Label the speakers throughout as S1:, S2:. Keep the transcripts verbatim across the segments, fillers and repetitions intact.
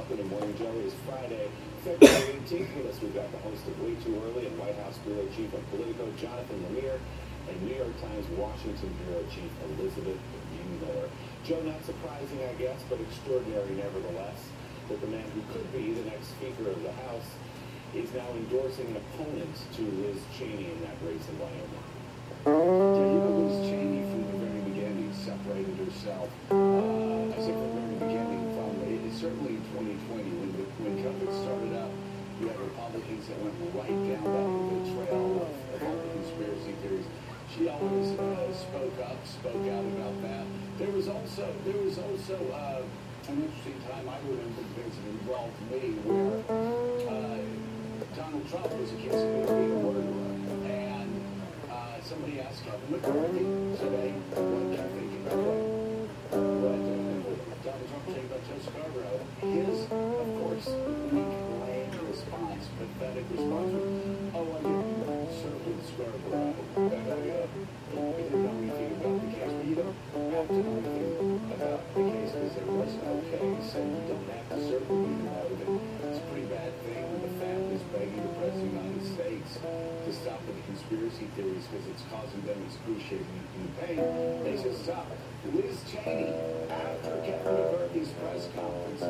S1: Good morning, Joe. It is Friday, February eighteenth. With us, we've got the host of Way Too Early and White House Bureau Chief of Politico, Jonathan Lemire, and New York Times Washington Bureau Chief Elizabeth Miller. Joe, not surprising, I guess, but extraordinary nevertheless, that the man who could be the next Speaker of the House is now endorsing an opponent to Liz Cheney in that race in Wyoming.
S2: Yeah, you know, Liz Cheney from the very beginning separated herself. Uh, I say from the very beginning, from it, certainly in twenty twenty, when the, when COVID started up, you had Republicans that went right down that the trail of, of all the conspiracy theories. She always uh, spoke up, spoke out about that. There was also there was also uh, an interesting time I remember things that involved me where uh, Donald Trump was accused of being a murderer, and uh, somebody asked Kevin McCarthy today, what do you think about that? What uh, Donald Trump saying about Joe Scarborough? His, of course, weak, lame response, pathetic response was, "Oh, I didn't serve with Scarborough. I, uh, I didn't know anything about the case." But you don't have to know anything about the case because there was no case, and you don't have to serve with even know that it's a pretty bad thing when the family's begging the President of the United States to stop with the conspiracy theories because it's causing them excruciating pain. They said stop. Liz Cheney, after Kevin McCarthy's press conference,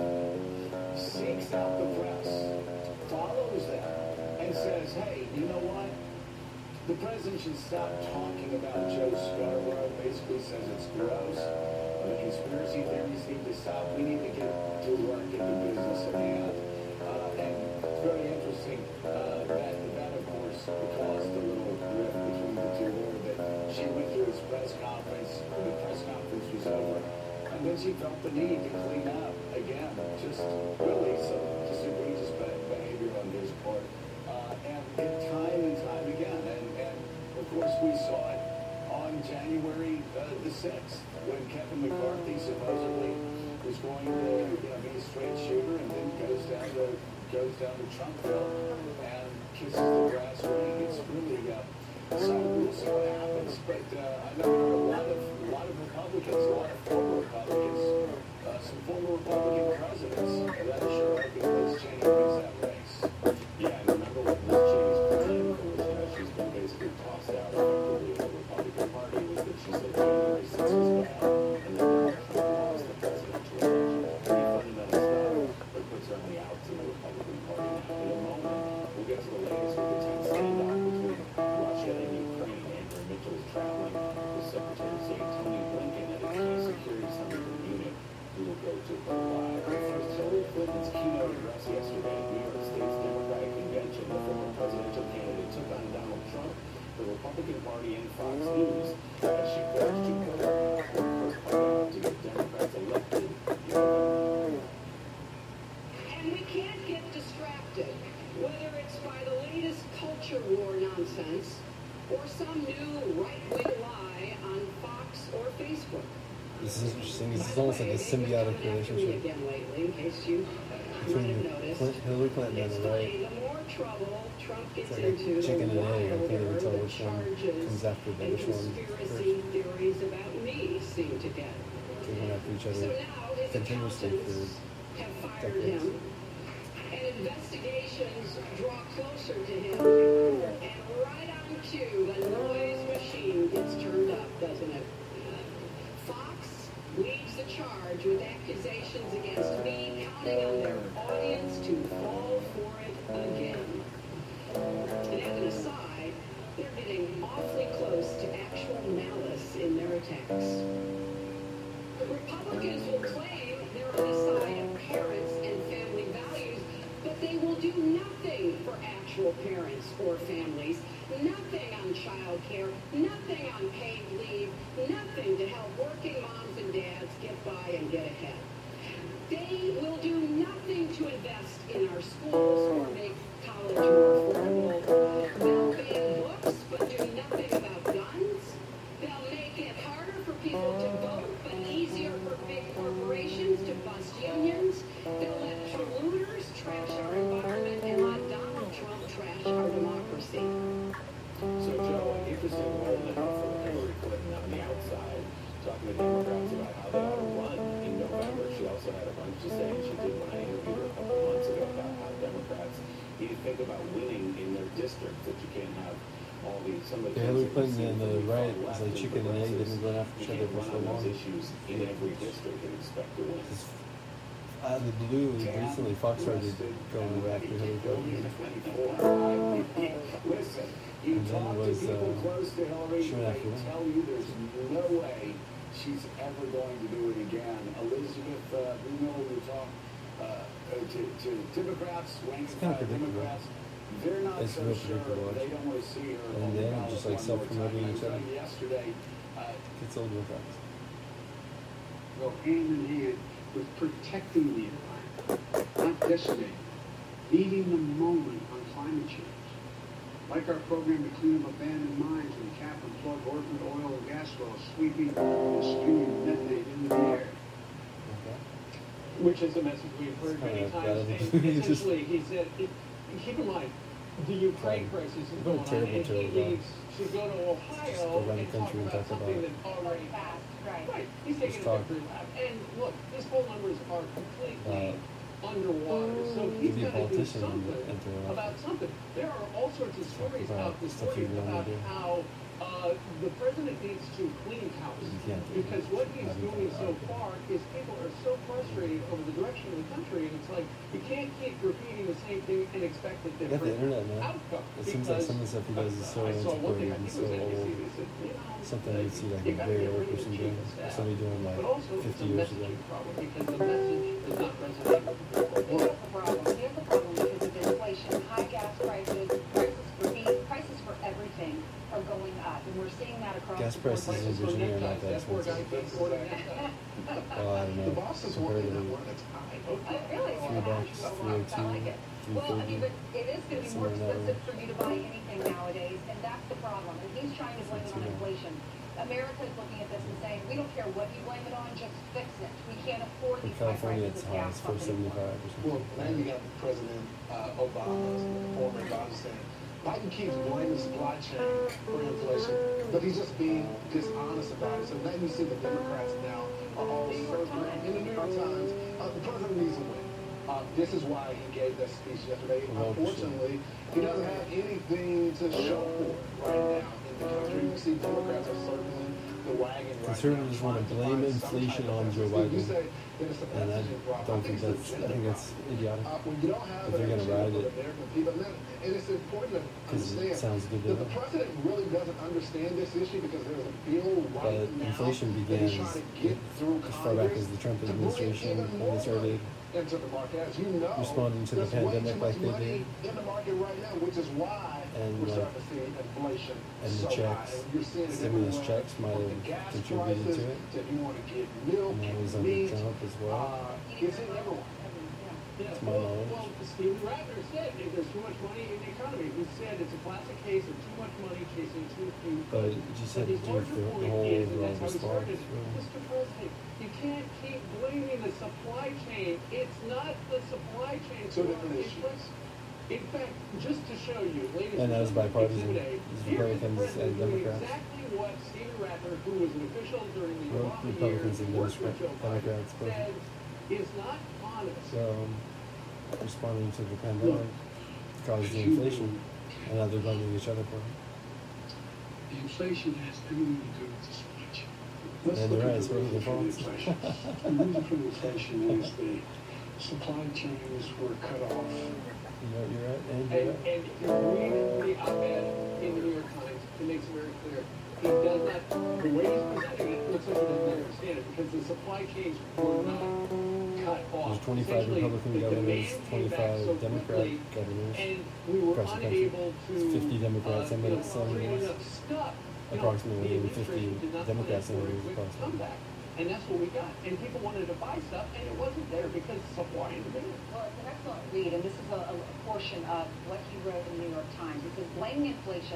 S2: seeks out the press, follows them, and says, hey, you know what? The president should stop talking about Joe Scarborough. Basically says it's gross. The conspiracy theories need to stop. We need to get to work, get the business at hand. Uh, and it's very interesting uh, that, that, of course, caused a little rift between the two there. That she went through his press conference, the press conference was over, and then she felt the need to clean up again. Just really some just egregious behavior on his part. Uh, and, and time and time again. And, and of course, we saw it on January uh, the sixth when Kevin McCarthy supposedly was going to you know, be a straight shooter and then goes down to goes down to Trumpville and kisses the grass ring. It's really uh, so we'll see what happens. But uh, I know there are a lot of a lot of Republicans, a lot of former Republicans, uh, some former Republican presidents that are sure hoping Liz Cheney wins that race.
S1: Yeah, and remember what Liz Cheney's plan was, you know, she's been basically tossed out effectively of the Republican Party, was that she said January sixth was bad, and then Donald Trump lost the presidential election. Pretty fundamental stuff, but puts her on the outs of the Republican Party now. In a moment, we'll get to the latest with the tense standoff between Russia and Ukraine. Andrew Mitchell is traveling with Secretary of State Tony Blinken at a key security summit in Munich, who will go to live. First, Hillary Clinton's keynote address yesterday at New York State's Democratic Convention. The former presidential candidate took on Donald Trump, the Republican Party, and Fox News as she pledged to go to get Democrats elected.
S3: And we can't get distracted, whether it's by the latest culture war nonsense or some new right-wing lie on Fox or Facebook.
S4: This is interesting. This is almost like a symbiotic relationship
S3: again lately, in case you
S4: between Clinton, Hillary Clinton on the right.
S3: The more trouble Trump gets
S4: It's like
S3: into,
S4: a chicken and
S3: the
S4: egg. I can't even
S3: wilder
S4: tell
S3: the
S4: which one
S3: charges
S4: comes after the
S3: and
S4: which one
S3: conspiracy
S4: first.
S3: theories about me seem to get.
S4: They went after each
S3: So
S4: other
S3: now his
S4: continuously for
S3: accountants have fired
S4: decades.
S3: him, and investigations draw closer to him, and right on cue, the noise machine gets turned up, doesn't it? Fox leads the charge with accusations against me, counting on their audience to fall for it again. And as an aside, they're getting awfully close to actual malice in their attacks. Republicans will claim they're on the side of parents and family values, but they will do nothing for actual parents or families, nothing on child care, nothing on paid leave, nothing to help working moms and dads get by and get ahead. They will do nothing to invest in our schools or make college more affordable. They'll ban books, but do nothing about guns. They'll make it harder for people to vote, but easier for big corporations to bust unions. They'll let polluters trash our environment and let Donald Trump trash our democracy.
S1: So, Joe, an interesting moment for Hillary Clinton on the outside, talking to Democrats about how they ought to run in November. She also had a bunch to say, and she did when I interviewed her
S2: think about winning in their district, that you can't have all these, some of the
S4: Yeah,
S2: things
S4: Hillary
S2: that
S4: Clinton
S2: you see
S4: and
S2: from
S4: the
S2: far
S4: right
S2: left
S4: is like
S2: and
S4: chicken and egg. They've been
S2: progressives.
S4: going after
S2: You
S4: each other
S2: can't
S4: for
S2: run
S4: so
S2: on
S4: long.
S2: those issues in every district and expect to win.
S4: Just out of the blue, recently Fox started going after Hillary Clinton.
S2: Listen, you
S4: And then
S2: talk to
S4: was,
S2: people
S4: uh,
S2: close to Hillary,
S4: she went
S2: they
S4: after them.
S2: tell you there's no way she's ever going to do it again. Elizabeth, uh, we know we talk uh, to, to Democrats, rank
S4: It's kinda
S2: uh,
S4: predictable.
S2: Democrats, they're not
S4: It's
S2: so
S4: real
S2: sure.
S4: predictable,
S2: They
S4: actually.
S2: don't want to see her
S4: And
S2: on the
S4: then
S2: ballot
S4: just, like,
S2: one more time.
S4: self-promoting
S2: I was
S4: each other.
S2: telling you yesterday, uh,
S4: It's old Democrats.
S5: Go hand in hand with protecting the environment, not decimating, meeting the moment on climate change. Like our program to clean up abandoned mines and cap and plug orphaned oil and gas wells, sweeping and spewing methane into the air.
S4: Okay.
S6: Which is a message we've heard
S4: It's
S6: many
S4: kinda
S6: times.
S4: bad.
S6: And
S4: It's just-
S6: essentially, he said, it, keep in mind, the Ukraine
S4: Um,
S6: crisis is
S4: what a
S6: going on,
S4: terrible,
S6: and he
S4: terrible guy.
S6: leaves to go to Ohio
S4: Just go around the
S6: and talk
S4: country and
S6: about
S4: talk
S6: something
S4: about-
S6: that's already
S7: fast, right?
S6: right. He's taking
S4: Just
S6: a
S4: talk.
S6: victory lap, and look, his poll numbers are completely
S4: Uh,
S6: underwater. So he's
S4: be a
S6: got to do
S4: politician and
S6: something
S4: enter an
S6: about something. There are all sorts of stories
S4: about
S6: out this
S4: stuff
S6: morning
S4: you wanna
S6: about
S4: do.
S6: how uh, the president needs to clean house.
S4: You can't do
S6: Because
S4: that.
S6: what he's
S4: Not
S6: doing
S4: even
S6: so
S4: argue.
S6: far is people are so frustrated over the direction of the country, and it's like you can't keep repeating the same thing and expect a
S4: You got the
S6: different
S4: internet, man.
S6: outcome.
S4: It seems like
S6: Because
S4: some of the stuff he does is so
S6: I saw one thing,
S4: antiquated
S6: I
S4: and
S6: think
S4: so
S6: it was N B C,
S4: old.
S6: they said, you know,
S4: Something
S6: like,
S4: you'd see like
S6: you
S4: a
S6: gotta
S4: very
S6: get
S4: old
S6: rid of
S4: person
S6: the
S4: doing.
S6: chief of
S4: Or
S6: staff.
S4: somebody doing like
S6: But also, it's
S4: fifty
S6: a
S4: years ago.
S6: messaging problem because the message does not resonate with people.
S7: Here's the problem. Here's the problem because of inflation, high gas prices, prices for beef, prices for everything are going up, and we're seeing that across
S4: Gas
S7: the board.
S4: prices in
S6: Prices for
S4: Virginia are not
S6: neckties,
S4: that
S6: that poor guy
S4: expensive.
S6: can't afford a necktie.
S4: Well, I don't
S2: the
S4: know.
S2: boss is working
S4: Comparatively,
S2: on one that's high.
S7: Oh, really?
S4: Three bucks,
S7: Oh,
S4: three oh
S7: I like
S4: two,
S7: it.
S4: three
S7: Well, I mean,
S4: fifty.
S7: but it is going to be more
S4: Somewhere in that
S7: expensive for you to buy anything nowadays, and that's the problem. And he's trying to blame it on inflation. America is looking at this and saying, we don't care what you blame it on, just fix it. We can't afford
S4: In
S7: these high
S4: California,
S7: prices
S4: it's
S7: of
S4: high.
S7: gas
S4: It's four
S7: companies.
S4: seventy-five or
S8: Well,
S4: something.
S8: now you got President uh, Obama, former Obama saying, Biden keeps blaming the supply chain for inflation, but he's just being dishonest about it. So now you see the Democrats now are all circling in the New York Times. Uh, the president needs to win. Uh, this is why he gave that speech yesterday.
S4: Well, for sure.
S8: Unfortunately, he doesn't have anything to show for it right now in the country. You see Democrats are circling the wagon right
S4: Conservatives
S8: now.
S4: wanna
S8: trying to
S4: blame
S8: find some
S4: inflation
S8: type of
S4: on Joe
S8: message. You
S4: Biden.
S8: say that it's a
S4: And I
S8: messaging problem.
S4: don't think
S8: it's a
S4: that's, I
S8: gender
S4: think that's
S8: problem.
S4: idiotic.
S8: Uh, when you don't have
S4: But they're
S8: an
S4: gonna
S8: agenda
S4: ride
S8: for
S4: it.
S8: the American people, and, then- and it's important to
S4: 'Cause it
S8: understand
S4: sounds good to
S8: that
S4: them.
S8: the president really doesn't understand this issue because there's a bill
S4: But
S8: right now
S4: inflation
S8: that
S4: begins
S8: he's trying to get through
S4: as far back
S8: Congress
S4: as the Trump
S8: to bring
S4: administration
S8: even
S4: when
S8: more
S4: they started
S8: money into the market. As you know,
S4: responding to the
S8: there's way
S4: pandemic
S8: too
S4: like
S8: much
S4: they
S8: money
S4: did.
S8: in the market right now, which is why
S4: And,
S8: we're
S4: like,
S8: starting to see inflation
S4: and the
S8: so
S4: checks,
S8: high. And you're seeing it
S4: stimulus
S8: everywhere,
S4: checks might
S8: from
S4: have
S8: the gas
S4: contributed
S8: prices
S4: to it.
S8: to if you want to get milk,
S4: And that was under
S8: meat,
S4: Trump as well.
S8: uh, it's in everyone.
S6: Yeah,
S4: To my
S6: well,
S4: knowledge.
S6: well, Stephen Ratner said if there's too much money in the economy. He said it's a classic case of too much money chasing too few.
S4: But it just had to
S6: his
S4: do with
S6: larger
S4: the, the
S6: point
S4: whole
S6: is, and
S4: overall
S6: that's how he
S4: response.
S6: started,
S4: really.
S6: Mister President, you can't keep blaming the supply chain. It's not the supply chain.
S8: Two
S6: who
S8: different
S6: are
S8: issues.
S6: inflation. In fact, just to show you, ladies
S4: And that was
S6: gentlemen,
S4: bipartisan.
S6: Exhibit A,
S4: These
S6: here is the
S4: Republicans
S6: president
S4: and
S6: doing
S4: Democrats.
S6: exactly what Stephen Ratner, who was an official during the
S4: Well,
S6: Obama
S4: Republicans
S6: years,
S4: and
S6: worked with Joe Biden,
S4: Democrats, both.
S6: said is not honest.
S4: So, um, responding to the pandemic caused the inflation, and now they're blaming each other for it.
S5: The inflation has everything to do with the supply chain. Let's
S4: Yeah,
S5: look
S4: they're
S5: at
S4: right, it's
S5: the
S4: really
S5: reason for the
S4: false.
S5: inflation. The reason for the inflation is the supply chains were cut off.
S4: You know, you're right, and
S6: And,
S4: you're right.
S6: and if you read the op-ed in the New York Times, it makes it very clear. He does not, the way he's presenting it, looks like he doesn't understand it, because the supply chains were not cut off.
S4: There's twenty-five
S6: Essentially,
S4: Republican
S6: the
S4: governors,
S6: demand came back
S4: twenty-five
S6: so
S4: Democrat
S6: quickly,
S4: governors.
S6: and we were
S4: across the country.
S6: unable to,
S4: fifty Democrats,
S6: uh,
S4: and
S6: you
S4: then
S6: know,
S4: some
S6: create
S4: less.
S6: enough stuff. You know,
S4: Approximately
S6: the
S4: fifty
S6: administration did not
S4: Democrat
S6: plan for a
S4: senators,
S6: quick
S4: approximately.
S6: comeback. And that's what we got. And people wanted to buy stuff, and it wasn't there because supply and demand.
S7: Well, it's an excellent read, and this is a, a portion of what he wrote in the New York Times. It says, blaming inflation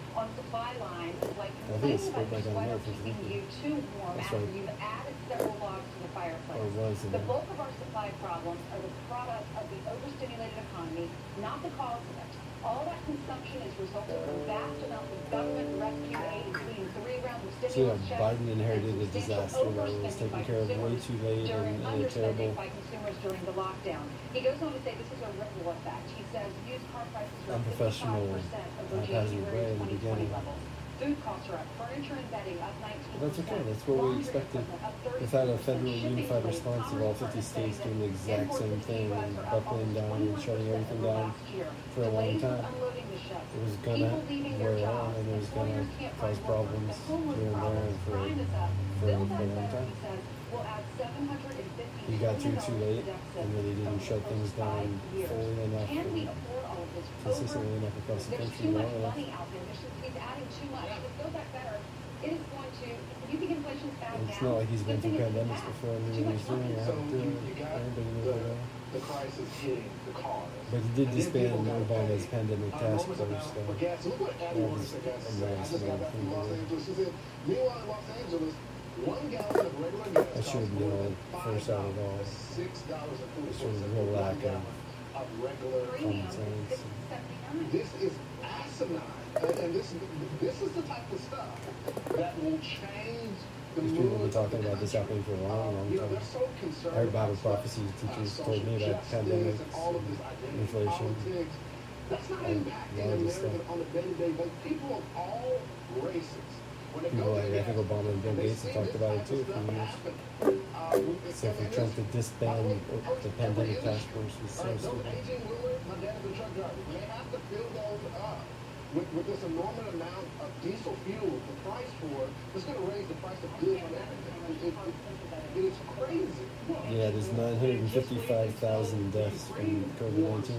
S7: on supply lines is like
S4: I think it's
S7: complaining about
S4: split
S7: your
S4: like on
S7: sweater
S4: American
S7: keeping
S4: T V.
S7: you too warm
S4: That's
S7: after
S4: right.
S7: you've added several logs to the fireplace.
S4: Or was in
S7: The
S4: there.
S7: bulk of our supply problems are the product of the overstimulated economy, not the cause of it. All that consumption is resulting from vast amounts of government rescue aid, including three rounds of
S4: So yeah,
S7: stimulus checks
S4: Biden inherited
S7: and
S4: a
S7: substantial
S4: disaster that was
S7: overspending by
S4: taken care of way
S7: consumers
S4: too late
S7: during
S4: and in a
S7: underspending
S4: terrible.
S7: by consumers during the lockdown. He goes on to say this is a ripple effect. He says used car prices are
S4: Unprofessional,
S7: fifty-five percent over
S4: haphazard way
S7: January
S4: in the
S7: twenty twenty
S4: beginning.
S7: levels. Food costs are up, furniture and bedding up nineteen percent.
S4: But that's okay, that's what we
S7: Laundry
S4: expected.
S7: equipment up thirty-two
S4: Without a
S7: percent.
S4: federal
S7: Shipping
S4: unified
S7: delays,
S4: response of all
S7: Commerce
S4: fifty
S7: Department
S4: states
S7: saying
S4: doing the
S7: that
S4: exact
S7: imports
S4: same
S7: into
S4: thing
S7: the U S
S4: and
S7: are up
S4: buckling
S7: almost
S4: down and shutting
S7: twenty-one percent
S4: everything
S7: over
S4: down
S7: last year.
S4: for a long
S7: Delays with
S4: time.
S7: unloading the ships.
S4: It was gonna
S7: People leaving
S4: wear
S7: their
S4: on
S7: jobs.
S4: and it was gonna
S7: Employers can't
S4: cause
S7: find workers.
S4: problems
S7: The homeless
S4: here and there
S7: problem.
S4: and for,
S7: Crime is up.
S4: for,
S7: Build
S4: for a
S7: Back
S4: long
S7: Better,
S4: time.
S7: he says, will add seven hundred fifty
S4: He got through
S7: billion
S4: too
S7: dollars
S4: late
S7: to deficit
S4: and really
S7: over
S4: didn't
S7: the
S4: shut
S7: first
S4: things down
S7: five years.
S4: fully enough
S7: Can we
S4: and
S7: afford all of this?
S4: consistently
S7: Over,
S4: enough across the
S7: there's
S4: country.
S7: too much
S4: Well,
S7: money out there. There's just, he's adding too much. With Build Back Better, it is going to, if you think inflation's bad now,
S4: it's not like he's been
S7: good thing
S4: through
S7: it's in the
S4: pandemics
S7: past.
S4: before and
S7: Too
S4: knew what
S7: much
S4: he's doing.
S7: money.
S4: I
S8: So
S4: have to,
S8: you, you got
S4: everybody knows
S8: the,
S4: that.
S8: the crisis hitting the cars.
S4: But he did
S8: And then
S4: disband
S8: people gotta
S4: Obama's
S8: pay
S4: pandemic
S8: an
S4: task
S8: enormous
S4: force.
S8: amount
S4: So
S8: for gas. Look what Abby
S4: that
S8: Warner
S4: was
S8: said
S4: a
S8: yesterday. I
S4: nice
S8: just got
S4: little
S8: back from
S4: thing
S8: Los
S4: to do.
S8: Angeles. She said, meanwhile in Los Angeles, one gallon of regular gas
S4: I
S8: costs
S4: shouldn't
S8: more
S4: know
S8: than
S4: it
S8: five
S4: first out of all.
S8: dollars. Six dollars and forty
S4: Sort
S8: cents
S4: of
S8: for
S4: real
S8: one
S4: lack of
S8: gallon of regular.
S7: Premium
S4: common sense.
S7: is six seventy-nine.
S8: This is asinine, and, and this this is the type of stuff that will change the
S4: These people have been
S8: mood of
S4: talking
S8: the
S4: about this
S8: country.
S4: happening for a long, long
S8: You know,
S4: time.
S8: they're so concerned
S4: I heard Bible
S8: about stuff,
S4: prophecy
S8: uh,
S4: teachers
S8: social
S4: told me about
S8: justice
S4: pandemics
S8: and all of this
S4: and
S8: identity
S4: inflation.
S8: politics. That's not
S4: and
S8: impacting
S4: all this
S8: Americans
S4: stuff.
S8: on a day-to-day basis. People of all races. When they
S4: People
S8: go to
S4: like,
S8: the
S4: I think
S8: gas
S4: Obama and Bill
S8: they
S4: Gates
S8: see
S4: have talked
S8: this
S4: about it
S8: type
S4: too
S8: of
S4: for
S8: stuff
S4: years.
S8: happen. Uh, we-
S4: So
S8: and-
S4: for
S8: and
S4: Trump to
S8: this-
S4: disband
S8: by the way,
S4: the
S8: every
S4: pandemic task
S8: industry,
S4: force was so
S8: all right, those
S4: stupid.
S8: eighteen wheelers, my dad's a truck driver. They have to fill those up with, with this enormous amount of diesel fuel, the price for it, it's going to raise the price of goods on everything. It, it, it is crazy.
S4: Yeah, there's nine hundred fifty-five thousand deaths from COVID nineteen.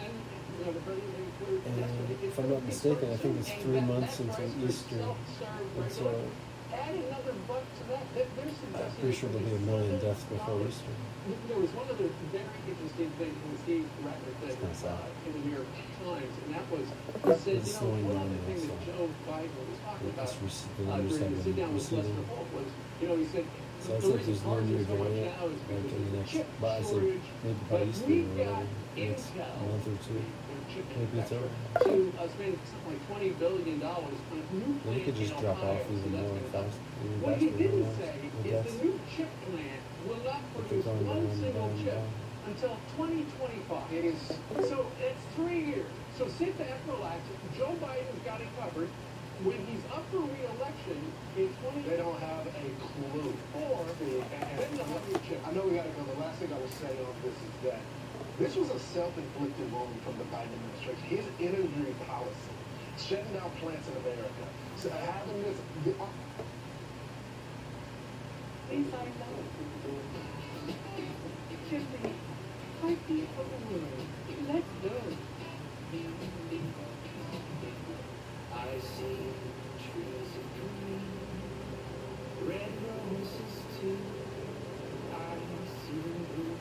S4: And if I'm not mistaken, I think it's three months until Easter. And so
S6: Add another buck to that. There- There's some
S4: I'm pretty sure there'll be a million deaths before Easter.
S6: There was one other very interesting thing from Steve Rattler said
S4: It's kinda sad.
S6: uh, in the New York Times, and that was, he said,
S4: It's
S6: you know,
S4: slowing
S6: one
S4: down
S6: other thing
S4: also.
S6: that Joe Biden was talking about
S4: It's rec- the
S6: uh,
S4: numbers
S6: during
S4: have
S6: the
S4: been
S6: sit-down with
S4: receding.
S6: Lester Holt was, you know, he said,
S4: So
S6: the
S4: I said
S6: reason
S4: there's no
S6: cars
S4: new
S6: are so much
S4: delay
S6: now is
S4: like
S6: because
S4: in the
S6: of the
S4: next,
S6: chip
S4: but I said
S6: shortage,
S4: maybe by
S6: but
S4: Easter or
S6: we've got
S4: whatever, next
S6: Intel
S4: month or two.
S6: their chip
S4: Maybe it's
S6: manufacturer,
S4: over.
S6: to uh, spend something like twenty billion dollars on a new
S4: Then it
S6: plant
S4: could just
S6: in
S4: drop
S6: Ohio,
S4: off
S6: so
S4: even
S6: that's
S4: more
S6: gonna
S4: fast,
S6: help.
S4: even
S6: What he
S4: faster
S6: didn't
S4: than
S6: say
S4: the
S6: is
S4: deaths.
S6: the new chip plant will not
S4: But they're
S6: produce
S4: going
S6: one
S4: down,
S6: single
S4: down,
S6: chip
S4: down.
S6: until twenty twenty-five. It is so it's three years. So sit back, relax. Joe Biden's got it covered. When he's up for re-election in twenty,
S8: They don't have a clue.
S6: Or
S8: See, and-
S6: then
S8: and-
S6: they'll have your chip.
S8: I know we got to go. The last thing I will say on this is that this was a self-inflicted wound from the Biden administration. His energy policy, shutting down plants in America, so having this. The, uh,
S6: Inside out. Just the fight the other world. Let's go.
S1: I see trees of green, red roses too. I see them blue.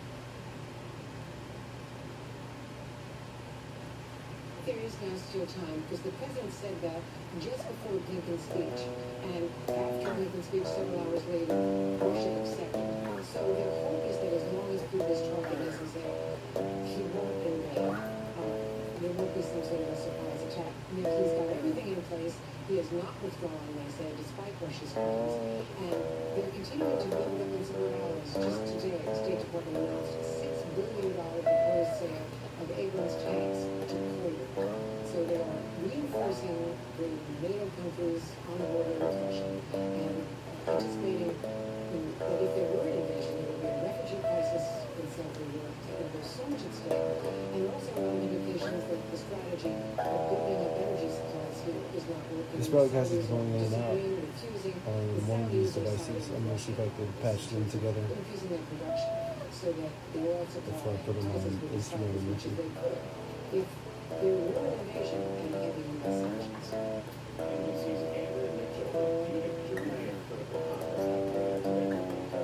S3: There is now still time, because the president said that just before Lincoln's speech, and after Lincoln's speech, several hours later, Russia accepted. So their hope is that as long as Putin's target is there, he won't invade. Uh, there won't be some sort of a surprise attack. Yet he's got everything in place. He is not withdrawing, they say, despite Russia's claims. And they're continuing to build weapons and morales. Just today, the State Department announced a six billion dollars proposed sale of Abrams tanks to Poland. So they are reinforcing the NATO countries on the border with Russia and uh, anticipating um, that if there were an invasion, there would be a refugee crisis in Central Europe. And there's so much at stake. And also on indications that the strategy of building up energy supplies here is not working.
S4: This broadcast is
S3: Saudis are
S4: going in and out
S3: disagreeing, refusing.
S4: on
S3: The
S4: one of these
S3: Saudis are
S4: devices.
S3: siding
S4: I'm gonna
S3: with
S4: see if I
S3: Russia.
S4: can patch them together.
S3: Infusing their production so that the oil supply
S4: Before I put them
S3: causes
S4: on
S3: the
S4: Instagram
S3: as
S4: and
S3: much as
S4: YouTube.
S3: they could if there were an invasion and heavy U S sanctions.
S1: N B C's Andrew Mitchell refuted German critical comments on Iran today.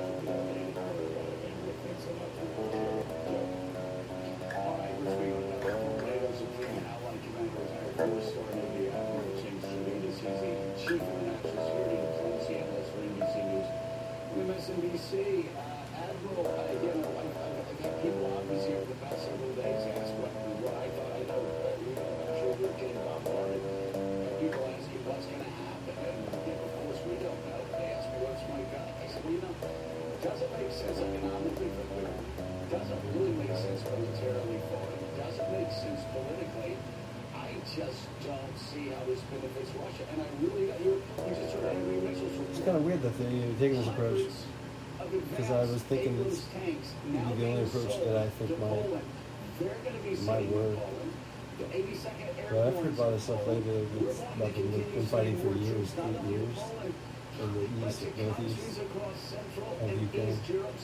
S1: Thanks so much for watching.
S2: All right, we're speaking about the NATO Supreme Allied Commander. Our first story in the uh, New York Times today. see how this benefits Russia. And I really, you you just heard Henry Mitchell's report.
S4: It's kind of weird that they're taking this approach, because I was thinking this would be the only approach that I think might, might work. But I've heard a lot of stuff lately that's about them they've been fighting for years, eight years, in the east, northeast of Ukraine.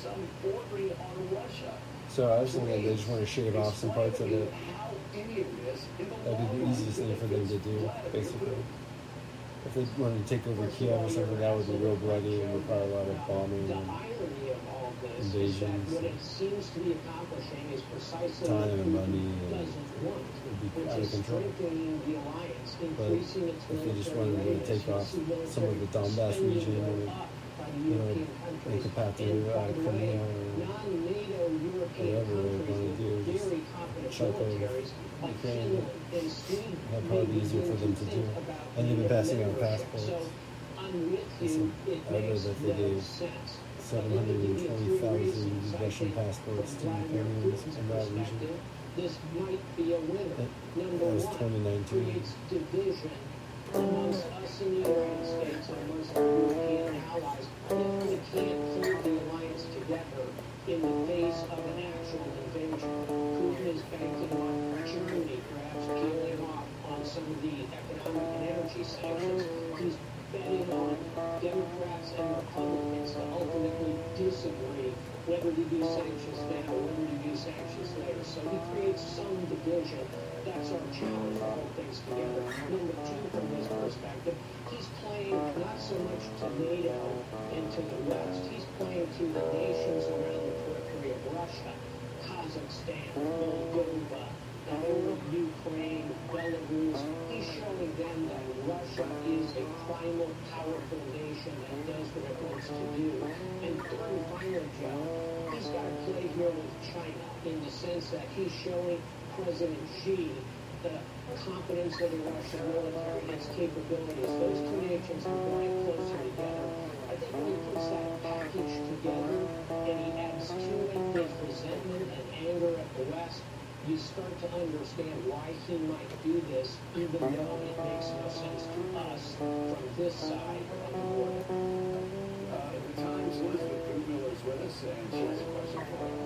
S4: So I was thinking they just want to shave off some parts of it. That'd be the easiest thing for them to do, basically. If they wanted to take over Kiev or something, that would be real bloody and require a lot of bombing and invasions. Time and money, and it would be out of control. But if they just wanted to take off some of the Donbass region, or, you know, make a path to uh, Crimea, or whatever they want to do, just chunk of Ukraine, that'd probably be easier for them to do. And they've been passing out passports. I read that they gave seven hundred twenty thousand Russian passports to Ukrainians in that region.
S9: This might be a winner.
S4: That, that was twenty nineteen.
S9: Creates division amongst us in the United States and amongst our European allies if we can't hold the alliance together in the face of an actual invasion. Putin is banking on Germany perhaps peeling off on some of the economic and energy sanctions. He's betting on Democrats and Republicans to ultimately disagree whether to do sanctions now or whether to do sanctions later. So he creates some division. That's our challenge to hold things together. Number two, from his perspective, he's playing not so much to NATO and to the West. He's playing to the nations around the periphery of Russia, Kazakhstan, Moldova, Ukraine, Belarus. He's showing them that Russia is a primal, powerful nation that does what it wants to do. And third and finally, Joe, he's got to play here with China in the sense that he's showing President Xi the confidence of the Russian military and its capabilities. Those two nations are going closer together. I think when he puts that package together and he adds to it his resentment and anger at the West, you start to understand why he might do this, even though it makes no sense to us from this side of the border.
S2: Uh, at the Times, Elizabeth Goodmiller is with us, and she has a question for you.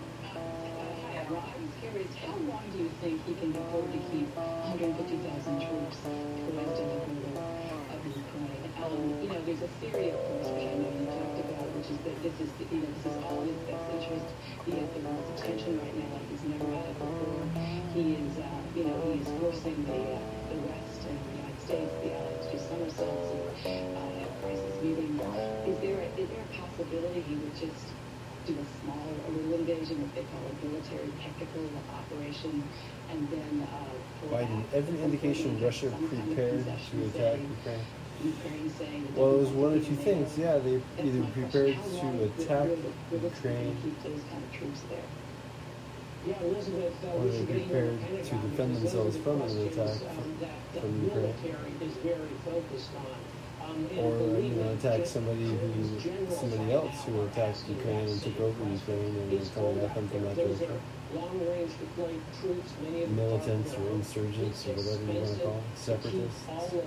S10: Well, I was curious, how long do you think he can afford to keep one hundred fifty thousand troops west of the border of Ukraine? Um, you know, there's a theory, of course, which I know you talked about, which is that this is, you know, this is all in his best interest. He has the most attention right now like he's never had before. He is, uh, you know, he is forcing the, uh, the West and the United States, the allies, to somersaults and uh, a crisis meeting. Is there a, is there a possibility he would just do a small, a little invasion, what they call a military tactical operation, and then uh,
S4: Biden, every indication Russia prepared to attack Ukraine.
S10: Ukraine saying
S4: Well, it was one of two things. Yeah, they either prepared to attack Ukraine,
S10: keep those kind of troops there.
S9: Yeah, Elizabeth, uh,
S4: or they prepared to defend themselves from an attack from Ukraine,
S9: is very focused on.
S4: or you know, attack somebody who, somebody else who attacked Ukraine and took over Ukraine and was coming at them from that direction. Militants or insurgents or whatever you want to call them, separatists,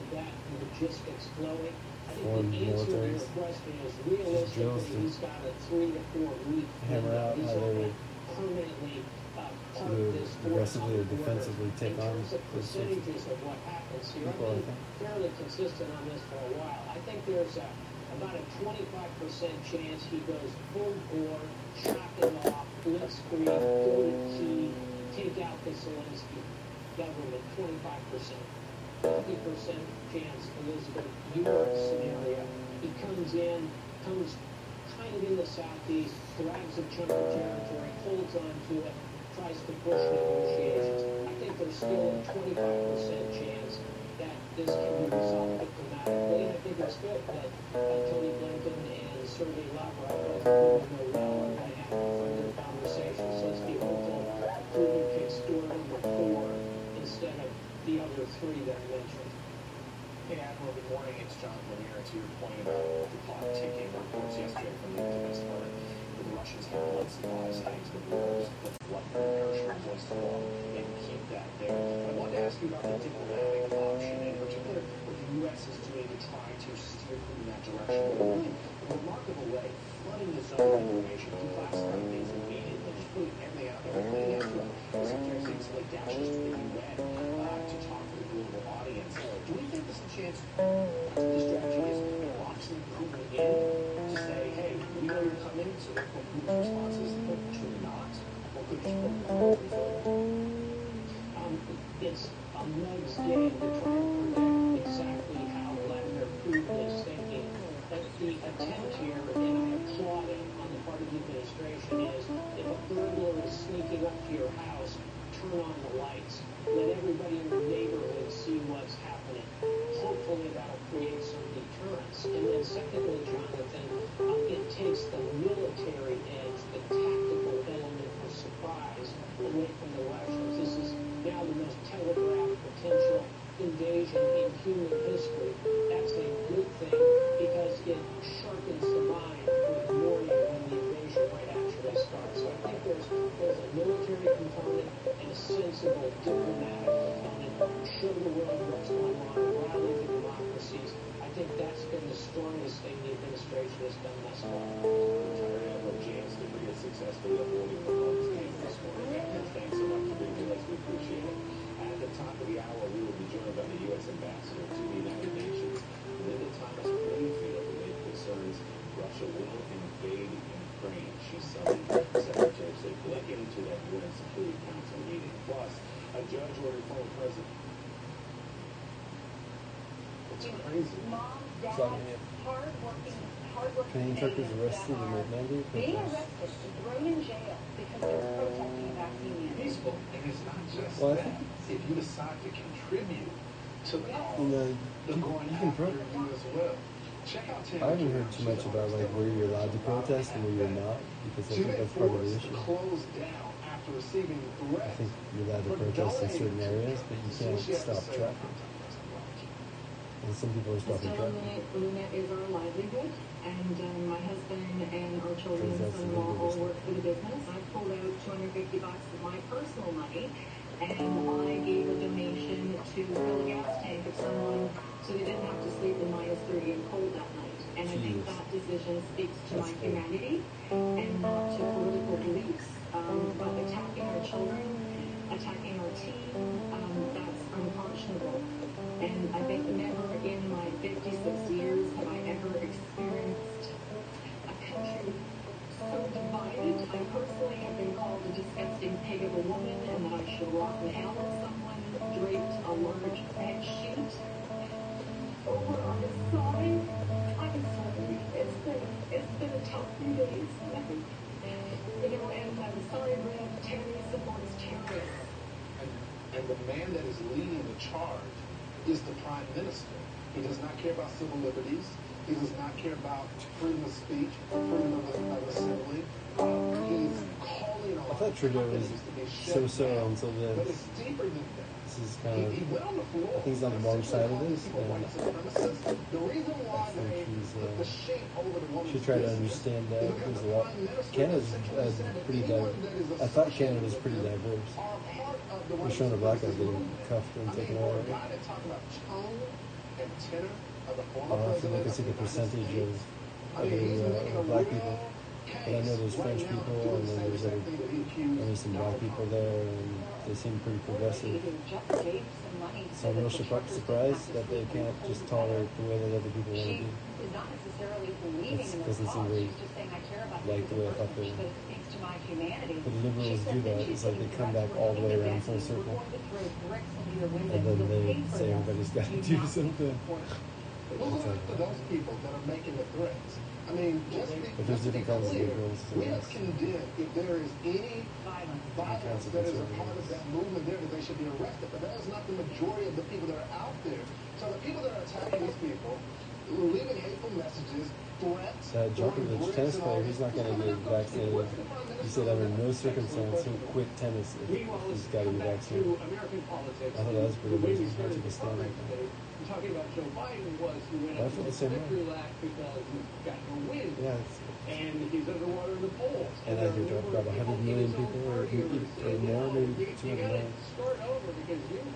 S4: foreign militaries, just drills to hammer out how they would either aggressively or defensively take on those sorts of people, I think.
S9: Fairly consistent on this for a while. I think there's a, about a twenty-five percent chance he goes full bore, shock it off, blitzkrieg, go to Kyiv, take out the Zelensky government, twenty-five percent. fifty percent chance, Elizabeth, Europe scenario. He comes in, comes kind of in the southeast, grabs a chunk of territory, holds on to it, tries to push negotiations. I think there's still a twenty-five percent chance that this can be resolved diplomatically. I think it's good that uh, Tony Blinken and Sergei Lavrov both really know well and they have further conversations. So it's the hopeful Putin picks door number four instead of the other three that I mentioned.
S1: Hey, Admiral, good morning. It's John Lanier. To your point about the clock ticking, reports yesterday from the Defense Department that the Russians have blood supplies heading to the borders, but blood perishable was to go and keep that there. I wanted to ask you about the diplomatic option.
S11: S is doing to try to steer them in that direction. But really, in a remarkable way, flooding the zone with information, declassifying things immediately, just putting everything out there, putting out there. Secretary of State Slade dashes to the U N uh, to talk to the global audience. Do we think there's a chance this strategy is boxing Putin in to say, hey, we know you're coming, so therefore Putin's response is truly not? Or could you
S9: um, It's a mug's game to try and predict exactly how Vladimir Putin is thinking. But the attempt here, and I applaud it on the part of the administration, is if a burglar is sneaking up to your house, turn on the lights. Let everybody in the neighborhood see what's happening. Hopefully that'll create some deterrence. And then secondly, Jonathan, um, it takes the military edge, the tactical element of surprise away from the Russians. This is now the most telegraphed potential invasion in human history. That's a good thing because it sharpens the mind for the morning when the invasion might actually start. So I think there's, there's a military component and a sensible diplomatic component. Show the world what's going on, rally the democracies. I think that's been the strongest thing the administration has done thus far.
S1: Retired Admiral James Debris is successfully avoiding the Columbus game this morning. Admiral, thanks so much for being with us. We appreciate it. At the top of the hour, we will be joined by the U S Ambassador to the United Nations, Linda Thomas Greenfield, who made concerns Russia will invade Ukraine. She summoned Secretary of State Blinken to that U N Security Council meeting. Plus, a judge ordered former President.
S2: It's crazy.
S7: Mom, dad,
S4: Sorry.
S7: hard-working, hard-working
S4: Train truckers
S7: Canadians
S4: arrested
S7: that
S4: in
S7: are
S4: a mandate
S7: being
S4: protest.
S7: arrested and thrown in jail because they're protesting a vaccine mandate.
S8: Peaceful, and it's not just
S4: Well, I
S8: that.
S4: think-
S8: If you decide to contribute to the cause,
S4: You know,
S8: they're
S4: you,
S8: going
S4: you can
S8: after
S4: pro-
S8: you as well. Check out Tammy
S4: I haven't
S8: Kim.
S4: heard too
S8: She's
S4: much about like where you're allowed to protest and where you're not, because I
S8: She's
S4: think
S8: been
S4: that's part of the
S8: forced to
S4: issue.
S8: close down after receiving
S4: I
S8: threats.
S4: think you're allowed to
S8: for
S4: protest in
S8: donating
S4: certain
S8: to
S4: areas,
S8: the
S4: but you
S8: cause. See
S4: can't
S8: what she has to
S4: stop
S8: say
S4: traffic.
S8: about that.
S4: And some people are stopping
S10: Stella
S4: traffic.
S10: Luna, Luna is our livelihood, and um, my husband and our children and
S4: Because that's the
S10: son-in-law
S4: legal
S10: all
S4: business.
S10: work for the business. I pulled out two hundred fifty bucks of my personal money, and I gave a donation to fill a gas tank of someone so they didn't have to sleep in minus thirty and cold that night. And I think
S4: Jesus.
S10: that decision speaks to
S4: That's
S10: my
S4: cool.
S10: humanity and not to political beliefs. Um, but attacking our children, attacking our team, um, that's unconscionable. And I think never in my fifty-six years have I ever experienced a country so divided. I personally have been called a disgusting pig of a woman and that I should rot in hell. Someone draped a large bed sheet over on his side. I'm sorry. It's been, it's been a tough few days. You know, and uh, the sign read, Terry supports terrorists.
S8: And, and the man that is leading the charge is the prime minister. He does not care about civil liberties. He does not care about freedom of speech, freedom of, of assembly. Uh, he's calling on
S4: I thought Trudeau was
S8: companies to be shut
S4: so-so
S8: down.
S4: until
S8: But
S4: this.
S8: it's deeper than that.
S4: This is
S8: He,
S4: kind of.
S8: he went on the floor.
S4: I think he's on the wrong side of this,
S8: People
S4: and
S8: white supremacists. The reason why
S4: I think
S8: they
S4: he's,
S8: put
S4: uh,
S8: the shape over the woman's
S4: should try to
S8: business
S4: understand
S8: is
S4: that.
S8: because
S4: There's a
S8: the
S4: lot.
S8: prime minister
S4: Canada's
S8: essentially
S4: uh,
S8: said that
S4: pretty
S8: anyone
S4: diverse.
S8: that is
S4: I thought
S8: associated
S4: Canada was
S8: with
S4: pretty
S8: them
S4: diverse.
S8: are part of the
S4: We're
S8: white
S4: showing a black guy
S8: supremacist
S4: getting
S8: movement.
S4: cuffed and
S8: I
S4: taken
S8: mean, for
S4: away.
S8: a guy that talked about tone and tenor of the former
S4: I'll have to
S8: president
S4: look and
S8: of
S4: see
S8: the
S4: the
S8: United
S4: percentage of
S8: States. I
S4: other
S8: mean, he's making
S4: uh,
S8: a
S4: black
S8: real
S4: people.
S8: case
S4: But I know there's
S8: right
S4: French
S8: now
S4: people,
S8: doing
S4: and
S8: the
S4: then
S8: same
S4: there's
S8: exact
S4: other,
S8: thing that he
S4: I
S8: accused
S4: mean, some black
S8: Donald
S4: people
S8: Trump.
S4: there, and they seem pretty progressive.
S7: Either just gave some money
S4: So I'm
S7: that
S4: real
S7: the
S4: surpri-
S7: truckers
S4: surprised
S7: didn't have
S4: that
S7: to
S4: they
S7: sleep in
S4: can't
S7: the
S4: just
S7: cold weather.
S4: tolerate the way that other people want
S7: She
S4: to be.
S7: is not necessarily believing
S4: It's-
S7: in
S4: doesn't
S7: their
S4: seem
S7: cause.
S4: very
S7: She's just saying, I care about
S4: like
S7: you
S4: the way I
S7: as a
S4: thought
S7: person.
S4: they
S7: She
S4: would.
S7: said, it speaks to my humanity.
S4: But the
S7: She
S4: liberals
S7: said
S4: do
S7: that
S4: that.
S7: she's
S4: It's like they
S7: getting
S4: come
S7: threats
S4: back
S7: for
S4: all the way
S7: leaving
S4: around full
S7: Becky.
S4: circle.
S7: We're going to throw bricks into your windows.
S4: And then
S7: You'll
S4: they
S7: pay for
S4: say
S7: them.
S4: everybody's got to
S7: You
S4: do
S7: not
S4: something.
S7: support her.
S8: Who are to those people that are making the threats? I mean, just be,
S4: But there's
S8: just to be
S4: different kinds of
S8: clear,
S4: liberals, so
S8: we
S4: it's-
S8: must condemn if there is any
S7: Violence.
S8: violence that is a part of that movement there, that they should be arrested. But that is not the majority of the people that are out there. So the people that are attacking these people, leaving hateful messages, threats,
S4: That
S8: throwing
S4: Djokovic
S8: bricks
S4: tennis
S8: and all
S4: player,
S8: this,
S4: he's not going to
S8: they're
S4: get
S8: not those people.
S4: vaccinated.
S8: What's the prime
S4: He
S8: minister
S4: said
S8: of
S4: under
S8: that?
S4: no circumstance he'll quit tennis if
S6: Meanwhile,
S4: he's
S6: let's
S4: got to
S6: come
S4: be
S6: back to
S4: vaccinated.
S6: American politics.
S4: I thought that was pretty
S6: The way we
S4: amazing.
S6: started
S4: Took a
S6: the
S4: stand
S6: program
S4: like that.
S6: today, we're talking about Joe Biden was who went
S4: I
S6: up
S4: feel
S6: to
S4: the same way.
S6: victory lap because he got no win.
S4: Yeah, it's,
S6: And he's underwater in the polls.
S4: And I hear talk about one hundred million people or- or more, maybe two hundred million.
S6: You got to start over because you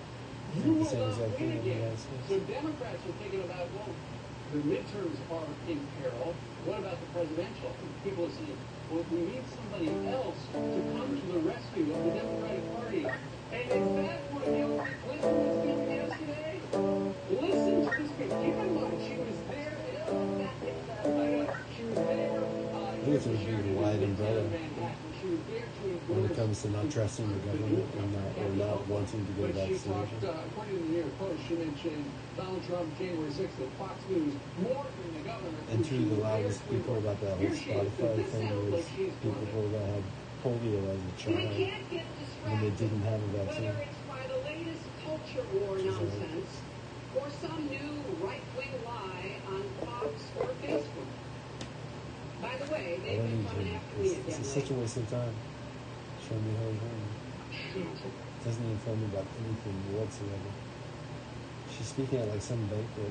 S6: You
S4: the
S6: will
S4: same
S6: not
S4: exact
S6: win
S4: thing in the
S6: again.
S4: United States.
S6: So Democrats are thinking about, well, the midterms are in peril. What about the presidential? People are saying, well, we need somebody else to come to the rescue of the Democratic Party. And is that what Hillary Clinton was doing yesterday? Listen to this speech. Keep in mind, she was there. I know, she was there. Uh,
S4: I think it's a big wide umbrella
S6: She was there to
S4: when it comes to not trusting the government and not, or not wanting to get a
S6: But she talked,
S4: vaccination.
S6: uh, according to the New York Post, she mentioned Donald Trump January sixth at Fox News more than the governor.
S4: And two of the loudest people about that whole Spotify thing was people that had polio as a
S3: We
S4: child
S3: can't get
S4: when they
S3: distracted,
S4: didn't have a vaccine.
S3: whether it's by the latest culture war nonsense or some new right-wing lie on Fox or Facebook. By the way,
S4: I
S3: they've
S4: don't
S3: been
S4: need
S3: coming
S4: to.
S3: after me
S4: It's,
S3: again
S4: it's such a
S3: lately.
S4: waste of time. Show me how it's going. Doesn't inform me about anything whatsoever. She's speaking at like some banquet.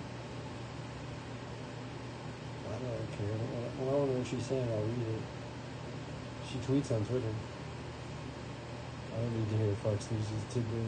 S4: I don't care. Well, I don't know what she's saying. I'll read it. She tweets on Twitter. I don't need to hear Fox News' tidbit.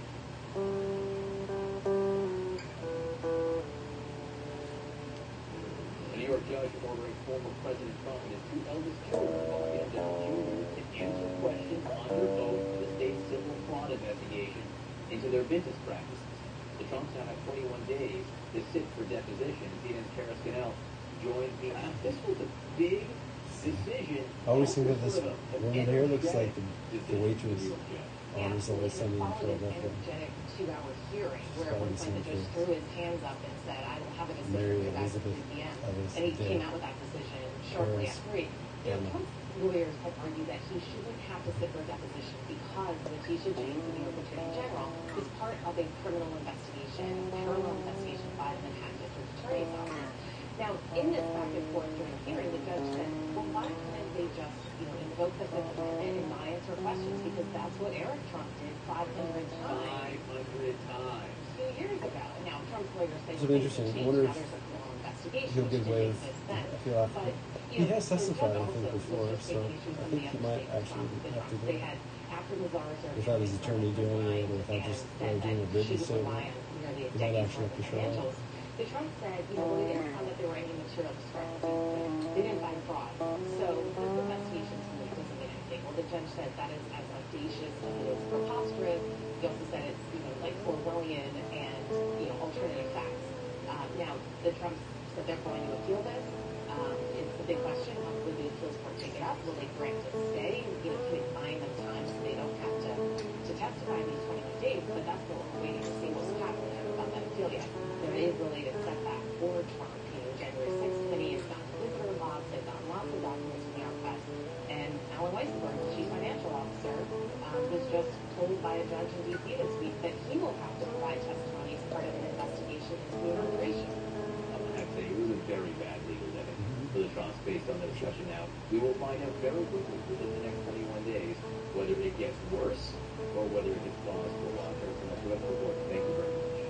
S11: A New York judge ordering former President Trump and his two eldest children, Bobby and Donald Junior, to answer questions under oath for the state's civil fraud investigation into their business practices. The Trumps now have twenty-one days to sit for deposition. C N N's Kara Scannell joins me now. This was a big decision.
S4: I always think of this
S11: Sort of a-
S4: woman here looks like the, the
S11: decision
S4: waitress
S11: for the New York judge.
S4: on Is Always Sunny in Philadelphia.
S7: energetic two-hour hearing where at
S4: Probably
S7: one point the
S4: the
S7: judge
S4: same
S7: threw his hands up and said, "I will have a decision
S4: Mary
S7: for you guys at
S4: Elizabeth
S7: three p m"
S4: Ellis
S7: And he
S4: Day.
S7: came out with that decision shortly
S4: Paris.
S7: after three. You know,
S4: Emma.
S7: Trump's lawyers have argued that he shouldn't have to sit for a deposition because Letitia James, the New York Attorney General, is part of a criminal investigation, parallel investigation by the Manhattan District Attorney's Office. Now, in this back and forth during the hearing, the judge said, well, why couldn't they just, you know, invoke the Fifth Amendment and not answer questions? Because that's what Eric Trump did five hundred times
S11: five hundred times.
S7: two years ago. And now Trump's lawyers say
S4: It's really
S7: things
S4: interesting.
S7: have
S4: I
S7: changed.
S4: wonder
S7: Now
S4: if
S7: there's a criminal investigation,
S4: He'll
S7: which
S4: give
S7: didn't
S4: way.
S7: make this sense.
S4: I feel after.
S7: But,
S4: He
S7: you know,
S4: has
S7: the
S4: testified,
S7: judge
S4: I think,
S7: also
S4: before,
S7: was just
S4: so
S7: taking issues
S4: I
S7: from
S4: think
S7: the
S4: he
S7: other
S4: might
S7: state
S4: actually
S7: responses.
S4: have to do
S7: They
S4: it.
S7: had, after Mazars or
S4: Without his attorney doing it, or without
S7: and
S4: just
S7: said
S4: uh, doing a
S7: that
S4: written
S7: she would
S4: statement.
S7: rely on nearly a
S4: He might
S7: decade
S4: actually have
S7: worth
S4: to
S7: of
S4: show up.
S7: financials. The Trump said, you know, well, they didn't find that there were any material discrepancies. They didn't find fraud. So this investigation to me doesn't mean anything. Well, the judge said that is as audacious as it is preposterous. He also said it's, you know, like Orwellian and, you know, alternative facts. Um, now, the Trumps said they're going to appeal this. Um, it's the big question. How will the appeals court take it up? Will they grant a stay? You know, can it find them time so they don't have to, to testify in these twenty-one days? But that's what we're waiting to see what's happening about that appeal yet. There is really a setback for Trump. You know, January sixth committee has gotten visitor logs, they've gotten lots of documents from the archives. And Alan Weissenberg, the chief financial officer, um, was just told by a judge in D C this week that he will have to provide testimony as part of an investigation into the inauguration.
S11: I'm gonna have to say it was a very bad legal day for the Trumps based on the discussion now. We will find out very quickly within the next twenty-one days whether it gets worse or whether it gets paused for a while. That's what I'm reporting. Thank you very much.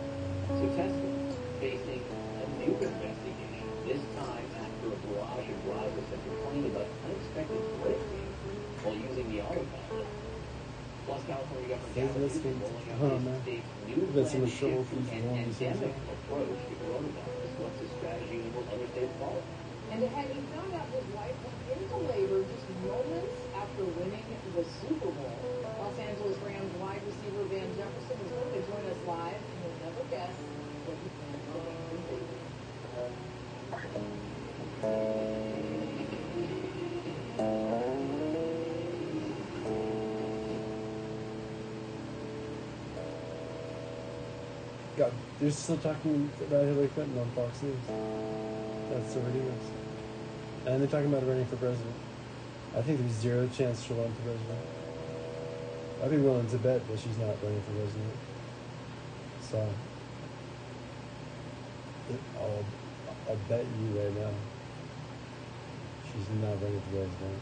S11: So Tesla facing a new investigation, this time after a barrage of drivers have complained about unexpected braking while using the autopilot. Plus, California Governor
S4: Hey,
S11: Gavin
S4: let's
S11: Newsom
S4: get-
S11: rolling
S4: hold
S11: out
S4: on,
S11: his
S4: man.
S11: state's new
S4: We've got so
S11: planned
S4: much trouble
S11: shift to
S4: with these
S11: an
S4: long things.
S11: endemic approach to coronavirus. What's his strategy and will other states follow?
S12: And had he found out his wife went into labor just moments after winning the Super Bowl, Los Angeles Rams wide receiver Van Jefferson is going to join us live, and you'll never guess what he plans to name his baby.
S4: God, they're still talking about Hillary Clinton on Fox News. That's so ridiculous. And they're talking about running for president. I think there's zero chance she'll run for president. I'd be willing to bet that she's not running for president. So, I'll, I'll bet you right now, she's not running for president.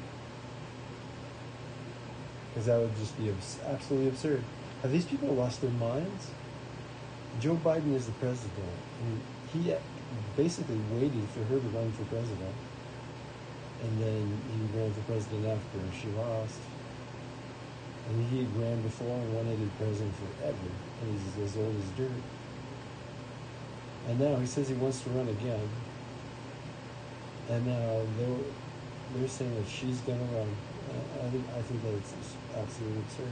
S4: Because that would just be abs- absolutely absurd. Have these people lost their minds? Joe Biden is the president. I mean, he basically waited for her to run for president. And then he ran for president after she lost. And he ran before and wanted to be president forever. And he's as old as dirt. And now he says he wants to run again. And now they're, they're saying that she's going to run. I, I think I think that it's absolutely absurd.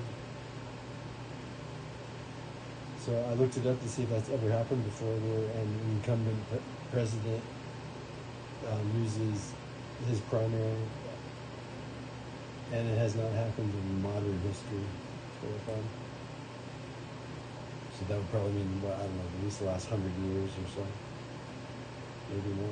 S4: So I looked it up to see if that's ever happened before, where an incumbent pre- president um, uses his primary, and it has not happened in modern history so far. So that would probably mean, what, I don't know, at least the last hundred years or so, maybe more.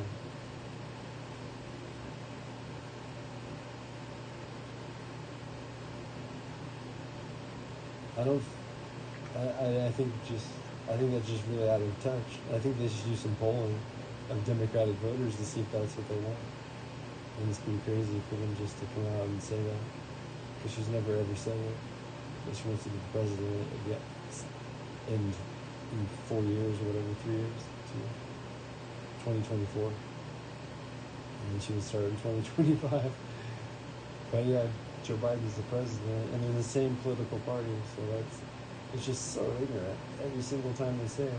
S4: I don't. I, I, I think just. I think that's just really out of touch. I think they should do some polling of Democratic voters to see if that's what they want. And it's pretty crazy for them just to come out and say that, because she's never ever said it. That she wants to be the president again in in four years or whatever, three years, to twenty twenty-four, and then she would start in twenty twenty-five. But yeah, Joe Biden's the president, and they're the same political party, so that's, it's just so ignorant every single time they say it.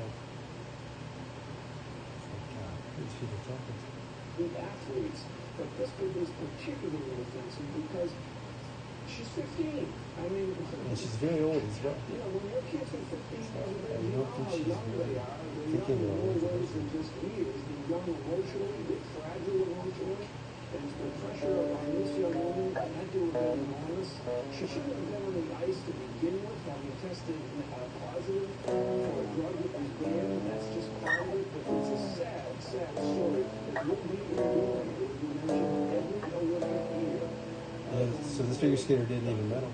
S4: It's like, God, who's people talking to?
S2: With athletes, but this group is particularly offensive because she's fifteen. I mean,
S4: and she's very old as well.
S2: You know, when your kids are fifteen years old,
S4: I
S2: you
S4: don't
S2: know
S4: think
S2: how
S4: she's
S2: young
S4: really
S2: they are. They're
S4: thinking
S2: young in
S4: about
S2: more
S4: it.
S2: ways than just years. They're young emotionally, they're fragile emotionally. And the pressure on this young woman had to have been enormous. She shouldn't have been on the ice to begin with, having tested uh, positive for a drug that was banned. That's just part of it. But it's a sad, sad story that will be enduring. It will be mentioned every Olympic year.
S4: Yeah, so this figure skater didn't even medal.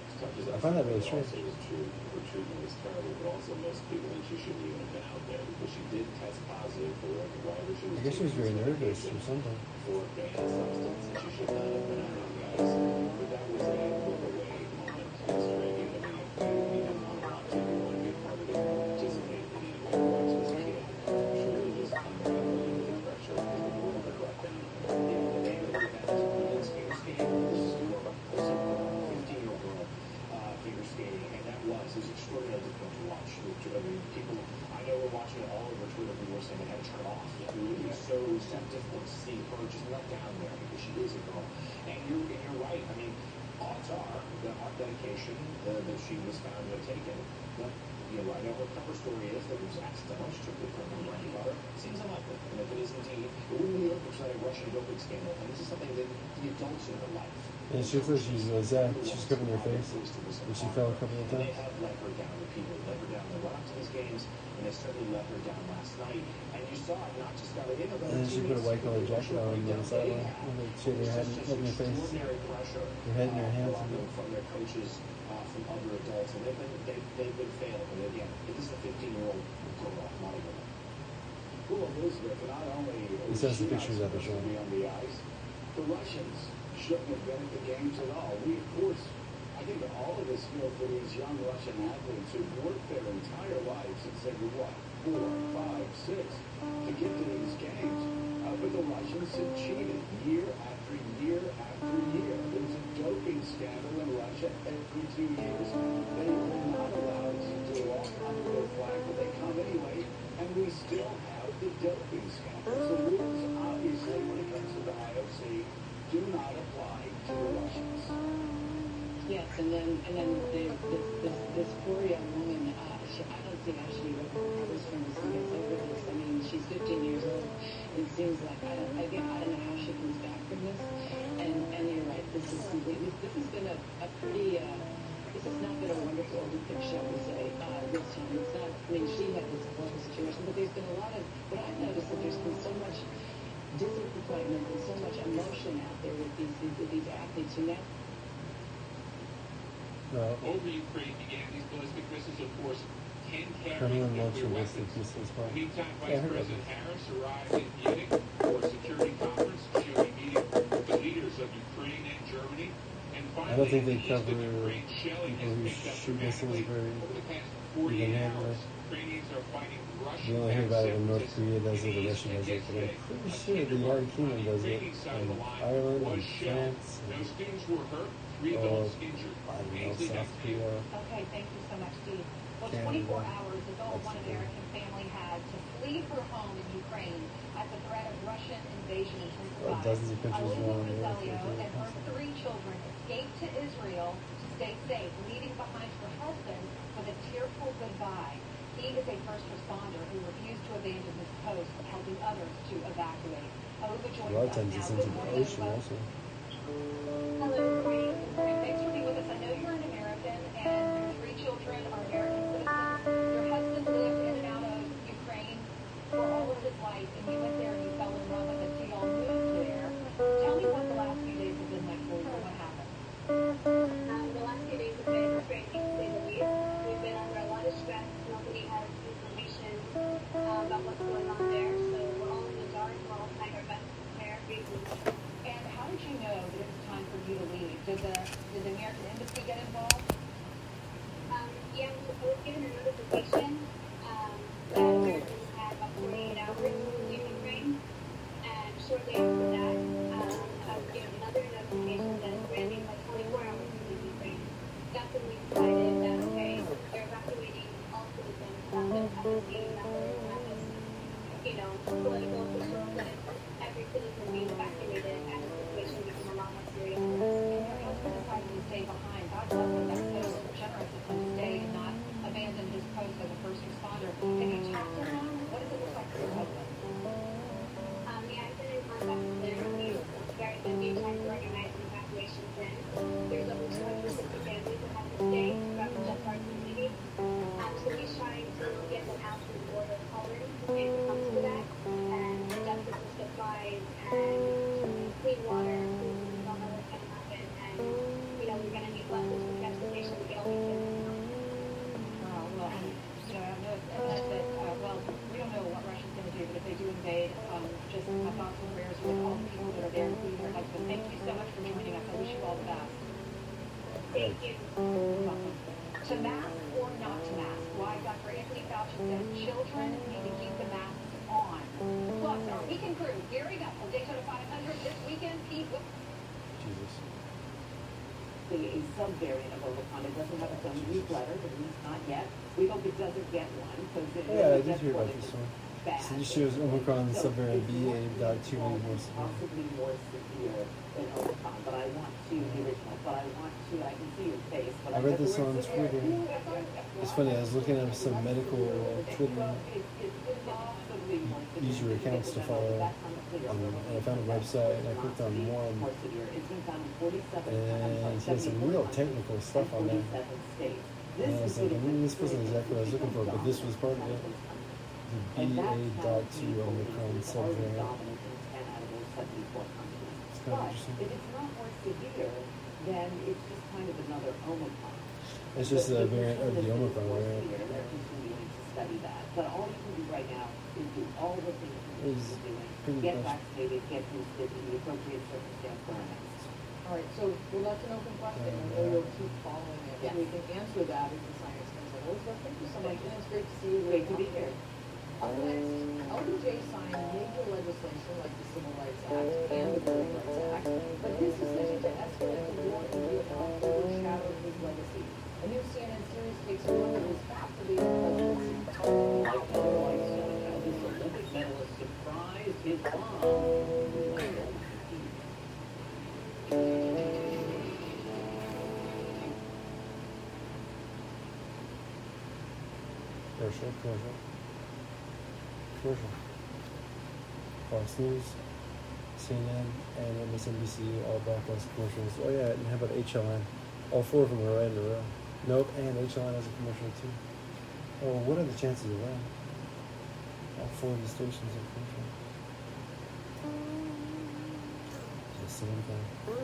S4: I find that really strange.
S1: Her treatment was terrible, but also most people think she shouldn't even have been out there because she did test positive for whatever she was.
S4: I guess she was very nervous or something.
S1: For a banned substance, and she should not have been out on the ice. But that was a look away moment yesterday. You know, you didn't want to watch it, you want to be a part of it, participate in it, and watch this kid. She really just unraveled under the pressure of the world that brought down. You know, the name of the event is women's figure skating. This is more of a fifteen-year-old girl uh, figure skating, and that was it was extraordinarily difficult to watch. I mean, people, I know we're watching it all over Twitter. People were saying they had to turn off. It would be so, so difficult to see her just let down there because she is a girl. And you're, and you're right. I mean, odds are the heart medication uh, that she was found to have taken. But, you know, I know her cover story is that it was accidental. She took it from her grandfather. It seems unlikely. And if it is indeed, it wouldn't be the Olympics without a Russian doping scandal. And this is something that the adults in her life.
S4: And she said she was, uh, she was covering her face, and she fell a couple of times.
S1: They have let her down repeatedly, let her down in the run-up to these games, and they certainly let her down last night. And you saw it not just got it in, but
S4: and then she put a white collar jacket on on the sideline. She had her head, head in her face, her head in her hands.
S1: From their coaches, uh, from other adults, and they've been, they've, they've been failing. And again, this is a fifteen-year-old girl, not a woman.
S2: Well, Elizabeth, not only
S4: He says the pictures of the show.
S2: be on the ice, the Russians shouldn't have been at the games at all. We, of course, I think all of us feel for these young Russian athletes who've worked their entire lives and said, what, four, five, six, to get to these games. Uh, but the Russians have cheated year after year after year. There's a doping scandal in Russia every two years. They were not allowed to walk under their flag, but they come anyway, and we still have the doping scandal. So rules, obviously, when it comes to the I O C, do not apply to the Russians.
S10: Yes, and then and then the, this, this this poor young woman. Uh, she, I don't see how she recovers from this and gets over this. I mean, she's fifteen years old. It seems like I don't again I don't know how she comes back from this. And and you're right. This is completely. This has been a, a pretty. Uh, this has not been a wonderful Olympic show, we say. Uh, this time, it's not. I mean, she had this horrible situation, but there's been a lot of. What I've noticed that there's been so much disappointment and so much emotion out there with these these, with these athletes who now.
S4: No.
S6: Over Ukraine began these ballistic missiles, of course, can carry
S4: Kremlin launched
S6: nuclear
S4: a ballistic
S6: weapons.
S4: missiles bomb.
S6: Meantime,
S4: Yeah, I
S6: Vice
S4: heard about
S6: President
S4: this.
S6: Harris arrived in Munich for a security conference. She'll be meeting with the leaders of Ukraine and Germany. And finally,
S4: I don't think they
S6: the east of
S4: cover
S6: Ukraine, shelling
S4: people
S6: has
S4: who
S6: picked up
S4: shoot missiles
S6: dramatically
S4: very
S6: over the past forty-eight
S4: even-handedly.
S6: hours. Ukrainians are fighting Russian.
S4: You only hear about it when North Korea does it, the Russia does it, but I'm pretty sure the United Kingdom does it, and Ireland and France.
S6: No students were hurt. Rebounds injured.
S4: I don't know,
S6: Ainsley
S4: South
S6: got
S4: Korea.
S7: Okay, thank you so much, Steve. Well,
S4: Canada,
S7: twenty-four hours is all one
S4: Mexico.
S7: American family had to flee her home in Ukraine at the threat of Russian invasion
S4: Well,
S7: intensified.
S4: dozens of countries
S7: Olga
S4: around the world.
S7: Roselio and her three children escaped to Israel to stay safe, leaving behind her husband with a tearful goodbye. He is a first responder who refused to abandon his post, helping others to evacuate. Olga joins
S4: A lot of
S7: us
S4: times
S7: now.
S4: it's
S7: Good
S4: into the
S7: morning,
S4: ocean
S7: Olga.
S4: also.
S7: Hello, good morning. And thanks for being with us. I know you're an American, and your three children are American citizens. Your husband lived in and out of Ukraine for all of his life, and you went there and you fell in love with it, so y'all moved there. Tell me what the last few days have been like for you. What happened?
S13: Um, the last few days have been frustrating, to say the least. We've been under a lot of stress. Nobody has information uh, about what's going on there, so we're all in the dark. We're all trying our best to prepare.
S7: And how did you know that it was time for you to leave? Did the did the American embassy get involved?
S13: Um, yeah, I was given a notification um, that Americans had about forty-eight hours to leave Ukraine, and shortly after that, um, I was given another notification that it's granting like twenty-four hours to leave Ukraine. That's when we decided that, okay, they're evacuating all citizens, not just embassy, not just, not just, you know, political officials, but every citizen being evacuated, and the situation became a lot more serious.
S7: And your husband decided to stay behind. God bless him. That's so generous of him to stay and not abandon his post as a first responder. Can you talk to him? What does it look like for your husband?
S13: Um, yeah, I've been in contact with them. We've very busy trying to organize the evacuations in. There's over two hundred fifty families that have to stay throughout the Jeff Park community. Um, so he's trying to get them out to the border of Poland if it comes to that. And adjust the supplies and clean water. We don't know what's going to happen. And, you know, we're going to need buses for transportation to get all these kids.
S7: Oh, well, and, you know, I know it's evident that, uh, well, we don't know what Russia's going to do, but if they do invade, um, just my thoughts and prayers with all the people that are there, including your husband. Thank you so much for joining us. I wish you all the best.
S13: Thank you.
S7: You're welcome. To mask or not to mask? Why Doctor Anthony Fauci says children need to keep the masks on. Plus, our weekend crew, Gary Bethel, Daytona five hundred this weekend. Pete, what?
S4: Jesus.
S14: A subvariant of Omicron. It doesn't have its own newsletter, at least not yet. We hope it doesn't get one because it
S4: Yeah, I
S14: really
S4: did
S14: gets
S4: hear
S14: one
S4: about
S14: if
S4: this
S14: it's
S4: one.
S14: bad.
S4: So this shows Omicron
S14: So
S4: subvariant
S14: it's
S4: B
S14: more
S4: A dot two
S14: severe,
S4: more severe.
S14: possibly more severe than Omicron. But I want to the original. But I want to. I can see your face. But
S4: I read
S14: the
S4: this
S14: word
S4: on
S14: severe.
S4: Twitter. It's funny, I was looking at some medical uh, Twitter
S14: Well, it, it's possibly more severe.
S4: user accounts to follow. Um, and I found a website and I clicked on one.
S14: More severe. It's been found in forty-seven.
S4: And he had some real technical stuff on there. And I was like, I mean, this wasn't exactly what I was looking for, but this was part of it. The B A dot two Omicron subvariant. It's kind of interesting.
S14: If it's not more severe, then it's just kind of another Omicron.
S4: It's just a variant of the Omicron variant.
S14: They're continuing to study that. But all you can do right now is do all the things that
S4: Is
S14: you're doing.
S4: pretty
S14: Get
S4: much.
S14: vaccinated, get boosted in the appropriate circumstance for our next.
S12: All right, so, well, that's an open question, and
S4: Yeah.
S12: we'll keep following it. So we can answer that as the science comes in. Elizabeth, thank you so much, and it's great to see you.
S14: Great to be here.
S12: Up next, L B J signed major legislation like the Civil Rights Act and the Voting Rights Act, but his decision to escalate the war in Vietnam overshadowed his legacy. A new C N N series takes a look at his captivating presidency.
S6: Like Illinois Senator, this Olympic medalist surprised his mom.
S4: Commercial, commercial. Commercial. Fox News, C N N, and M S N B C all broadcast commercials. Oh yeah, and how about H L N? All four of them are right in a row. Nope, and H L N has a commercial too. Oh, what are the chances of that? All four of the stations have commercial. The same thing.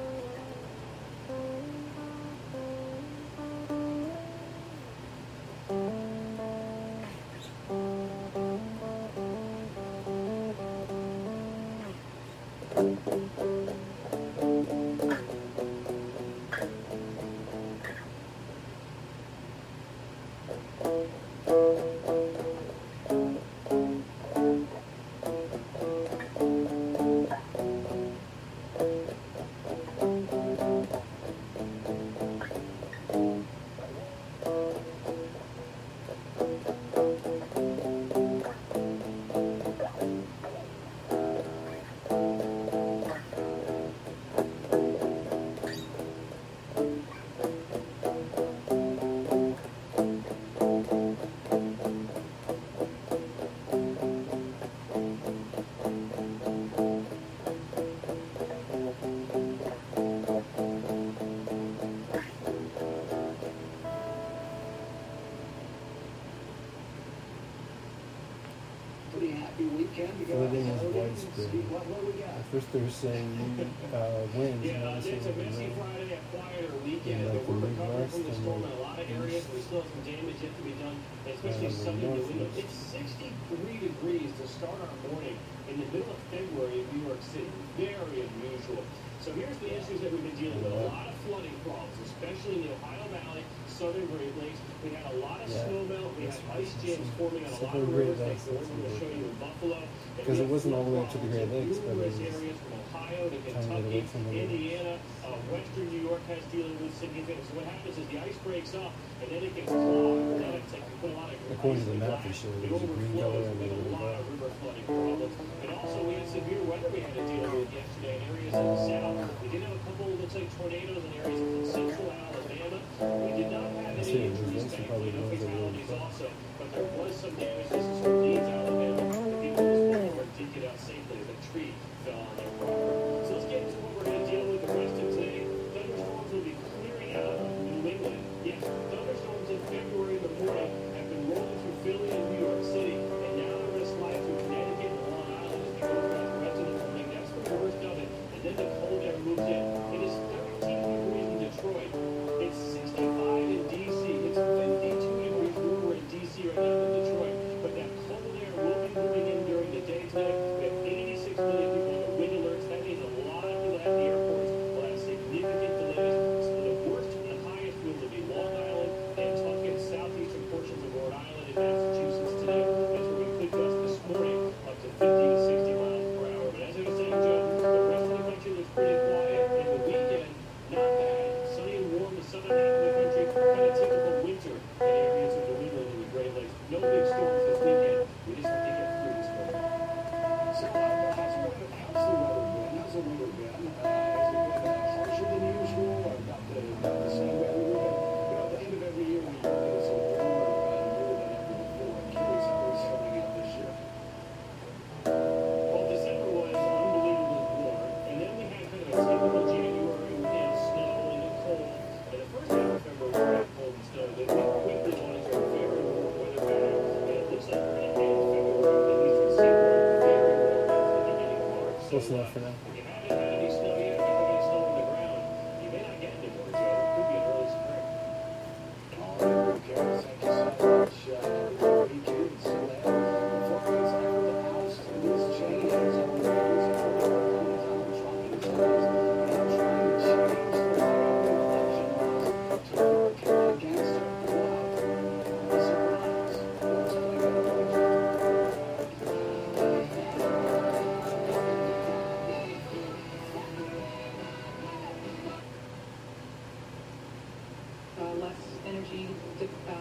S2: happy weekend. We got
S4: Flooding is
S2: holidays.
S4: widespread.
S2: Steve, what, what do we got?
S4: At first they were saying uh, winds,
S6: Yeah,
S4: now
S6: it's
S4: they're
S6: a
S4: saying
S6: messy
S4: rain.
S6: Friday, a quieter weekend,
S4: Yeah,
S6: but
S4: like
S6: we're
S4: the
S6: recovering from the
S4: Midwest
S6: storm in
S4: and
S6: a lot of
S4: the
S6: areas.
S4: East.
S6: We still have some damage yet to be done, especially
S4: Uh, the
S6: southern New England.
S4: Northeast.
S6: It's sixty-three degrees to start our morning in the middle of February in New York City. Very unusual. So here's the issues that we've been dealing with. A lot of flooding problems, especially in the Ohio Valley, southern Great Lakes. We had a lot of
S4: Yeah.
S6: snow melt. We had ice jams forming on a lot
S4: Southern
S6: of
S4: Great
S6: rivers, like
S4: Lakes,
S6: the one
S4: that's
S6: we're going to
S4: a
S6: show you in Buffalo. And
S4: Because
S6: we
S4: it
S6: have
S4: wasn't all the way
S6: flood
S4: up to the
S6: problems
S4: Great
S6: in
S4: Lakes, but it
S6: numerous
S4: was
S6: areas from Ohio to
S4: kind of
S6: Kentucky,
S4: away from the lakes.
S6: Indiana, uh, western New York has dealing with significant. So what happens is the ice breaks up and then it gets clogged. Then it's like you put a lot of
S4: According
S6: ice
S4: to the
S6: in
S4: map,
S6: glass.
S4: they showed
S6: It
S4: it was a green
S6: overflows.
S4: color
S6: We
S4: and
S6: had
S4: then
S6: a
S4: it
S6: lot
S4: went
S6: of river flooding problems. And also we had severe weather we had to deal with yesterday in areas of the south. We did have a couple, looks like tornadoes in areas of central Alabama. We did not have
S4: That's
S6: any
S4: it, those
S6: injuries,
S4: lakes are
S6: thankfully,
S4: probably
S6: no
S4: the ones that were
S6: fatalities also. But there was some damage. This is from Leeds, Alabama. The people in this one did get out safely as a tree fell on their property. So let's get into what we're going to deal with the rest of today. Thunderstorms will be clearing out of New England. Yes, thunderstorms in February in the morning have been rolling through Philly and New York City, and now they're going to slide through Connecticut and Long Island as we go throughout the rest of the morning. That's the worst of it. And then the cold air moves in. It is thirteen degrees in Detroit. It's sixty-five in D C. It's fifty-two degrees warmer in D C right now than Detroit. But that cold air will be moving in during the day tonight. We have eighty-six million people on the wind alerts. That means a lot of people at the airports will have significant delays. So the worst and the highest winds will be Long Island, Nantucket, southeastern portions of Rhode Island and Massachusetts today. That's where we could gust this morning up to fifty to sixty miles per hour. But as I was saying, Joe, the rest of the country looks pretty quiet. And the weekend, not bad. Sunny and warm, the southern half of the country, kind of typical winter in areas of New England and the Great Lakes. No big storms this weekend. We just have to get through this morning.
S2: So, uh, how's the weather, how's the weather been? How's the weather been? Uh, has it been uh, harsher than usual? Or about the, about the same weather we've been? You know, at the end of every year, we get it's a warmer, uh, more than ever before. I'm curious how it's coming out this year.
S6: Well, December was unbelievably warm, and then we had kind of a typical January with snow and the cold. And the first half of February was quite cold and snowy. Then we quickly went into a very warm weather pattern, and it looks like we're going to end February, at least in Seaboard, very warm into the beginning of March. So,
S4: Close enough for now.
S6: if you haven't had any snow yet, if you have any snow on the ground, you may not get any more, Joe. It could be an early spring.
S2: All right, okay. Thank you so much. Uh, have a good weekend. So, uh, before we get out of the house, this change is on the news. It's all over the Donald Trump and his others now trying to change the federal election laws to work against him. Wow. Surprise. Let's play that over.
S10: Uh, less energy, uh,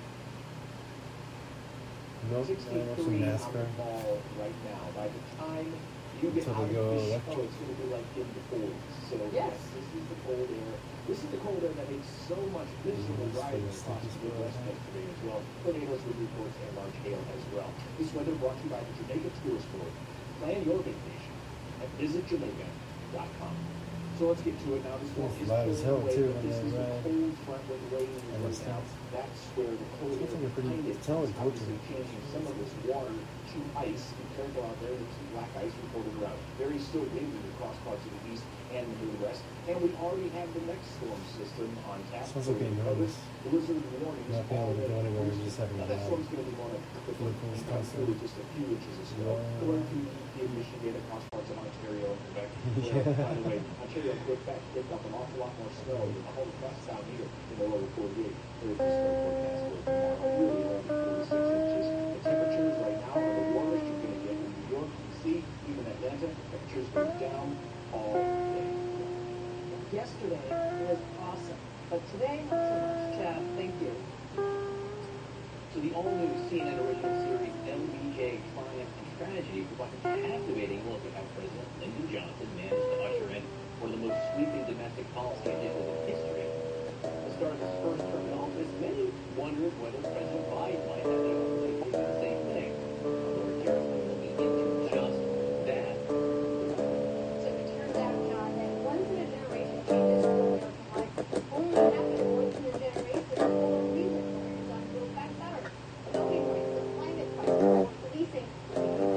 S4: Nope, I watched the
S11: sixty-three on
S4: NASCAR.
S11: the ball right now. By the time you get
S4: Until
S11: out
S4: they
S11: of
S4: go
S11: this show,
S4: electric.
S11: it's going to be like in the forties. So
S12: Yes.
S11: yes, this is the cold air. This is the cold air that makes so much miserable
S4: Yes,
S11: riding
S4: yes,
S11: across
S4: yes,
S11: the Midwest
S4: yes.
S11: yesterday as well. Tornadoes with reports and large hail as well. This weather brought to you by the Jamaica Tourist Board. Plan your vacation at visit jamaica dot com. So let's get to it now. This one
S4: It's
S11: is
S4: loud as hell,
S11: cold away,
S4: too,
S11: but
S4: when
S11: this
S4: they
S11: is the
S4: ride.
S11: cold front with rain
S4: And
S11: right
S4: it's
S11: now.
S4: tough.
S11: That's where the cold
S4: Sounds
S11: air
S4: like a pretty
S11: behind it
S4: talented
S11: is obviously
S4: torture.
S11: changing some of this water to ice. Be careful out there. There's some black ice reported around. Very still windy across parts of the east and the Midwest. And we already have the next storm system on tap.
S4: Sounds
S11: So
S4: like being
S11: we cover
S4: nervous.
S11: blizzard warnings
S4: Not being able to go
S11: already
S4: anywhere and
S11: posted.
S4: just having
S11: Now,
S4: to
S11: that
S4: ride.
S11: storm's going to be one of the
S4: Vehicles
S11: comes
S4: constantly.
S11: through with just a few inches of snow.
S4: Yeah.
S11: Going through in Michigan, across parts of Ontario and Quebec.
S4: Yeah.
S11: Well, by the way, Ontario and Quebec picked up an awful lot more snow than all the rest down here in the lower forty-eight. There's the snow forecast for tomorrow. Really only forty-six inches. The temperatures right now are the warmest you're going to get in New York, D C, even Atlanta. Temperatures go down all day.
S12: Yesterday was awesome, but today not so much. Chad, thank you.
S15: So the all-new C N N original series L B J Triumph and Tragedy provides a captivating look at how President Lyndon Johnson managed to usher in one of the most sweeping domestic policy initiatives in history. The start of his first term in office, many wondered whether President Biden might have the opportunity to do the same thing. Laura Garrison will be into just that.
S13: So it turns out, John, that once in a generation changes for American life only happen once in a generation for no reason for it to go back better. Nobody brings the climate crisis, policing,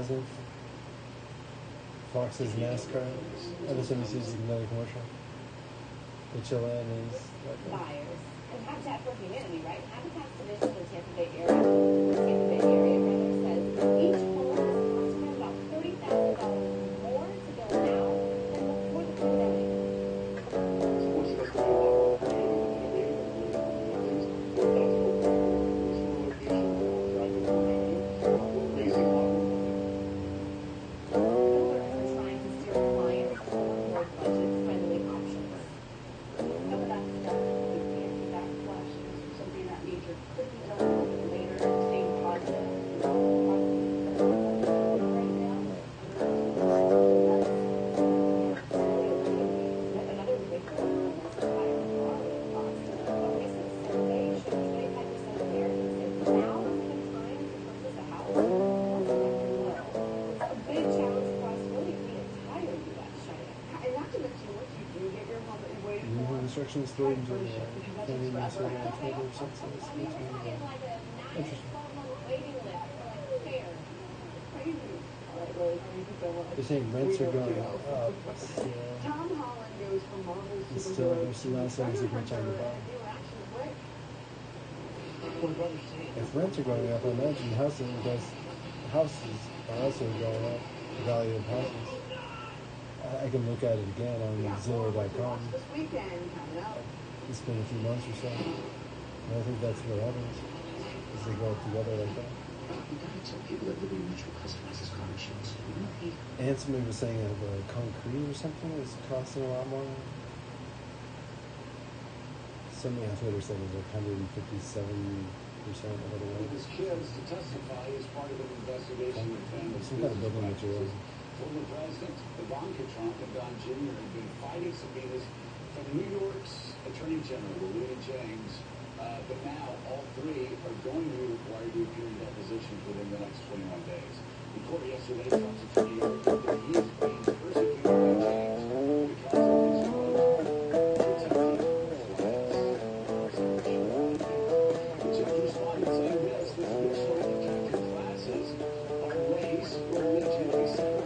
S4: president. Fox's NASCAR. M S N B C's another commercial. H L N is
S14: buyers. And Habitat for Humanity, right? Habitat's division in the Tampa Bay area, the Tampa Bay area rather, says each home is costing about thirty thousand dollars more to build now than before the pandemic.
S4: Instructions through into the planning and sort of October or something. Interesting. They're saying rents are going up. So
S12: Tom Holland goes from Marvel
S4: it's still, there's still not saying it's a great time to buy. If rents are going up, I imagine houses, because houses are also going up, the value of houses. I can look at it again on Zillow dot com. It's been a few months or so. And I think that's what happens, is they go together like that. And somebody was saying that the concrete or something is costing a lot more. Somebody on Twitter said it was like one hundred fifty-seven percent of what it was.
S2: His kids to testify as part of an investigation of family
S4: some kind of building material.
S2: Former President Ivanka Trump and Don Junior have been fighting subpoenas from New York's Attorney General, Letitia James, uh, but now all three are going to be required to appear in depositions within the next twenty-one days. In court yesterday, Trump's attorney argued that he is being persecuted by James because of his quote, protecting class. The judge responded saying this, this looks like protected classes are race or religion except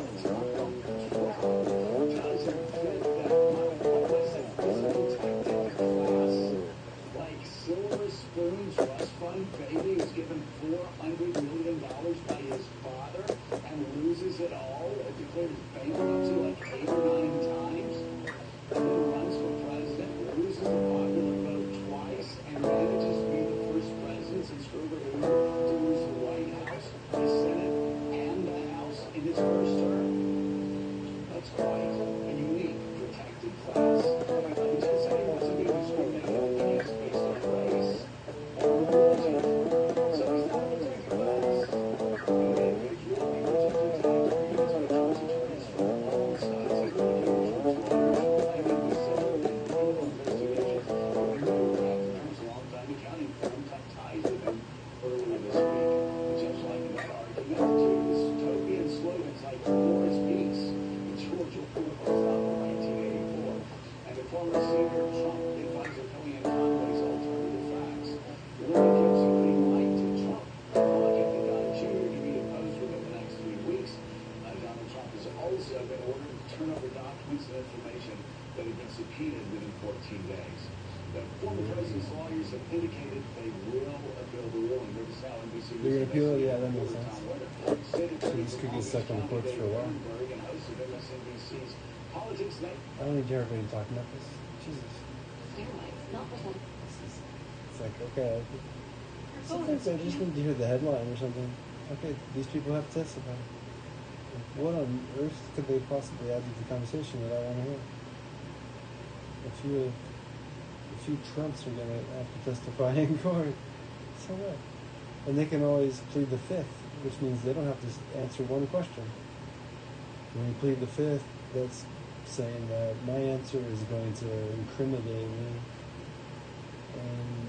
S2: baby is given four hundred million dollars by his father and loses it all, declares bankruptcy like eight or nine times, and then runs for president, loses the popular vote twice, and manages to be the first president since Herbert Hoover to lose the White House, the Senate, and the House in his first term. That's quite a unique protected class. He just said he wants to be discriminated against based on race or religion. So he's not a protected class. And then if you want to be protected class, you're going to attorneys from all sides, including Trump's lawyers, claiming the civil and criminal investigations of Trump's longtime accounting firm cut ties with him earlier this week. The judge likened that argument to dystopian slogans like war is peace in George Orwell's novel nineteen eighty-four, and the former senior Trump advisor Kellyanne Conway's alternative facts. The ruling gives a green light to Trump, Ivanka, and Don Junior to be deposed within the next three weeks. Uh, Donald Trump has also been ordered to turn over documents and information that have been subpoenaed within fourteen days. The former president's lawyers have indicated they will appeal the ruling. Rivers now N B C
S4: They're going to appeal it? Yeah, that makes sense. So this could get stuck in the courts for a while. I don't need to hear everybody talking about this. Jesus. It's like, okay. Sometimes I just need to hear the headline or something. Okay, these people have to testify. What on earth could they possibly add to the conversation that I want to hear? A few, a few Trumps are going to have to testify in court. So what? And they can always plead the fifth, which means they don't have to answer one question. When you plead the fifth, that's saying that my answer is going to incriminate me, and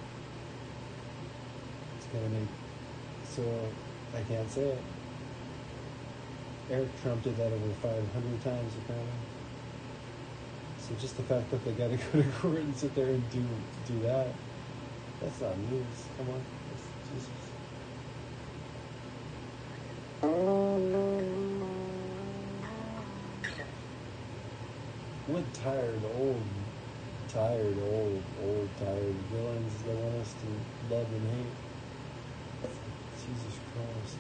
S4: it's going to make, so I can't say it. Eric Trump did that over five hundred times apparently. So just the fact that they got to go to court and sit there and do do that, that's not news. Come on, that's Jesus. I'm with tired, old, tired, old, old, tired villains that want us to love and hate. Jesus Christ.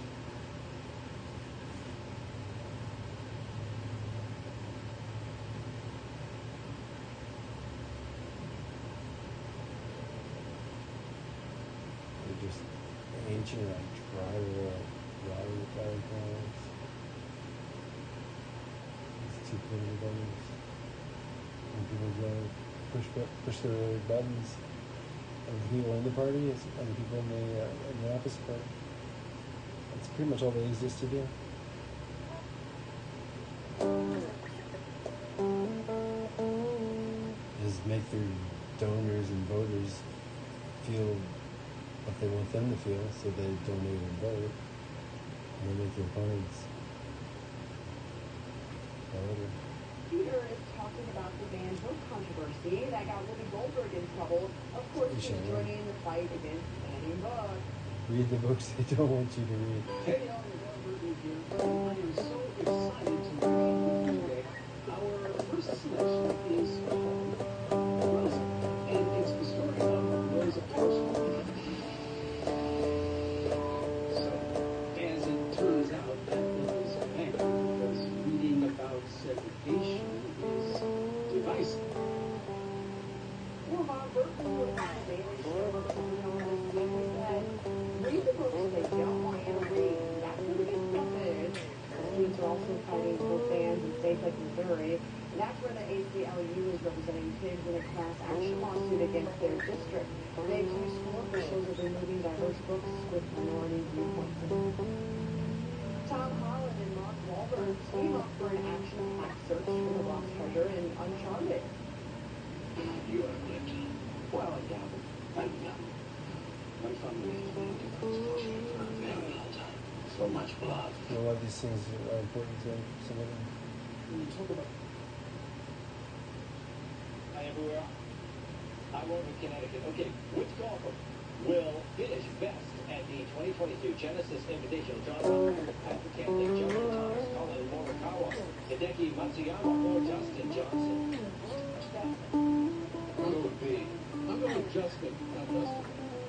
S4: They're just ancient, like driver, driver, driver cars. These two political buttons. And people go push push their buttons. And the people in the party and the people in the uh, in the opposite party. That's pretty much all they exist to do. Is make their donors and voters feel what they want them to feel, so they donate and vote, and they make their cards. However.
S12: Peter is talking about the Van Hook controversy that got Whoopi Goldberg in trouble. Of course, she's joining in the fight against banning books.
S4: Read the books they don't want you to read.
S6: Hey, y'all, Goldberg here. I am so excited to read with you today. Our first selection is called Rosa, and it's the story of Rosa Parks. So, as it turns out, that was bad because reading about segregation is divisive.
S12: Well, Bob Burton was on the Daily Show on this week. He said, read the books they don't want you to read. That's where the big stuff is. Students are also fighting both bans in states like Missouri. And that's where the A C L U is representing kids in a class action lawsuit against their district. They accuse school officials of removing diverse books with minority viewpoints in them. Tom Holland and Mark Wahlberg team up for an action-packed search for the lost treasure in Uncharted.
S1: You are good. Well, I doubt it. I don't know. My family has been different situation for a very long time. So much blood.
S4: A lot of these things are important to some of them.
S6: When you talk about Hi everywhere. I'm over in Connecticut. Okay, which golfer will finish best at the twenty twenty-two Genesis Invitational? John Rahm, Patrick Cantley, Justin Thomas, Colin Morikawa, Hideki Matsuyama, or Justin Johnson?
S5: I'm going with B. I'm going with Justin, not Justin.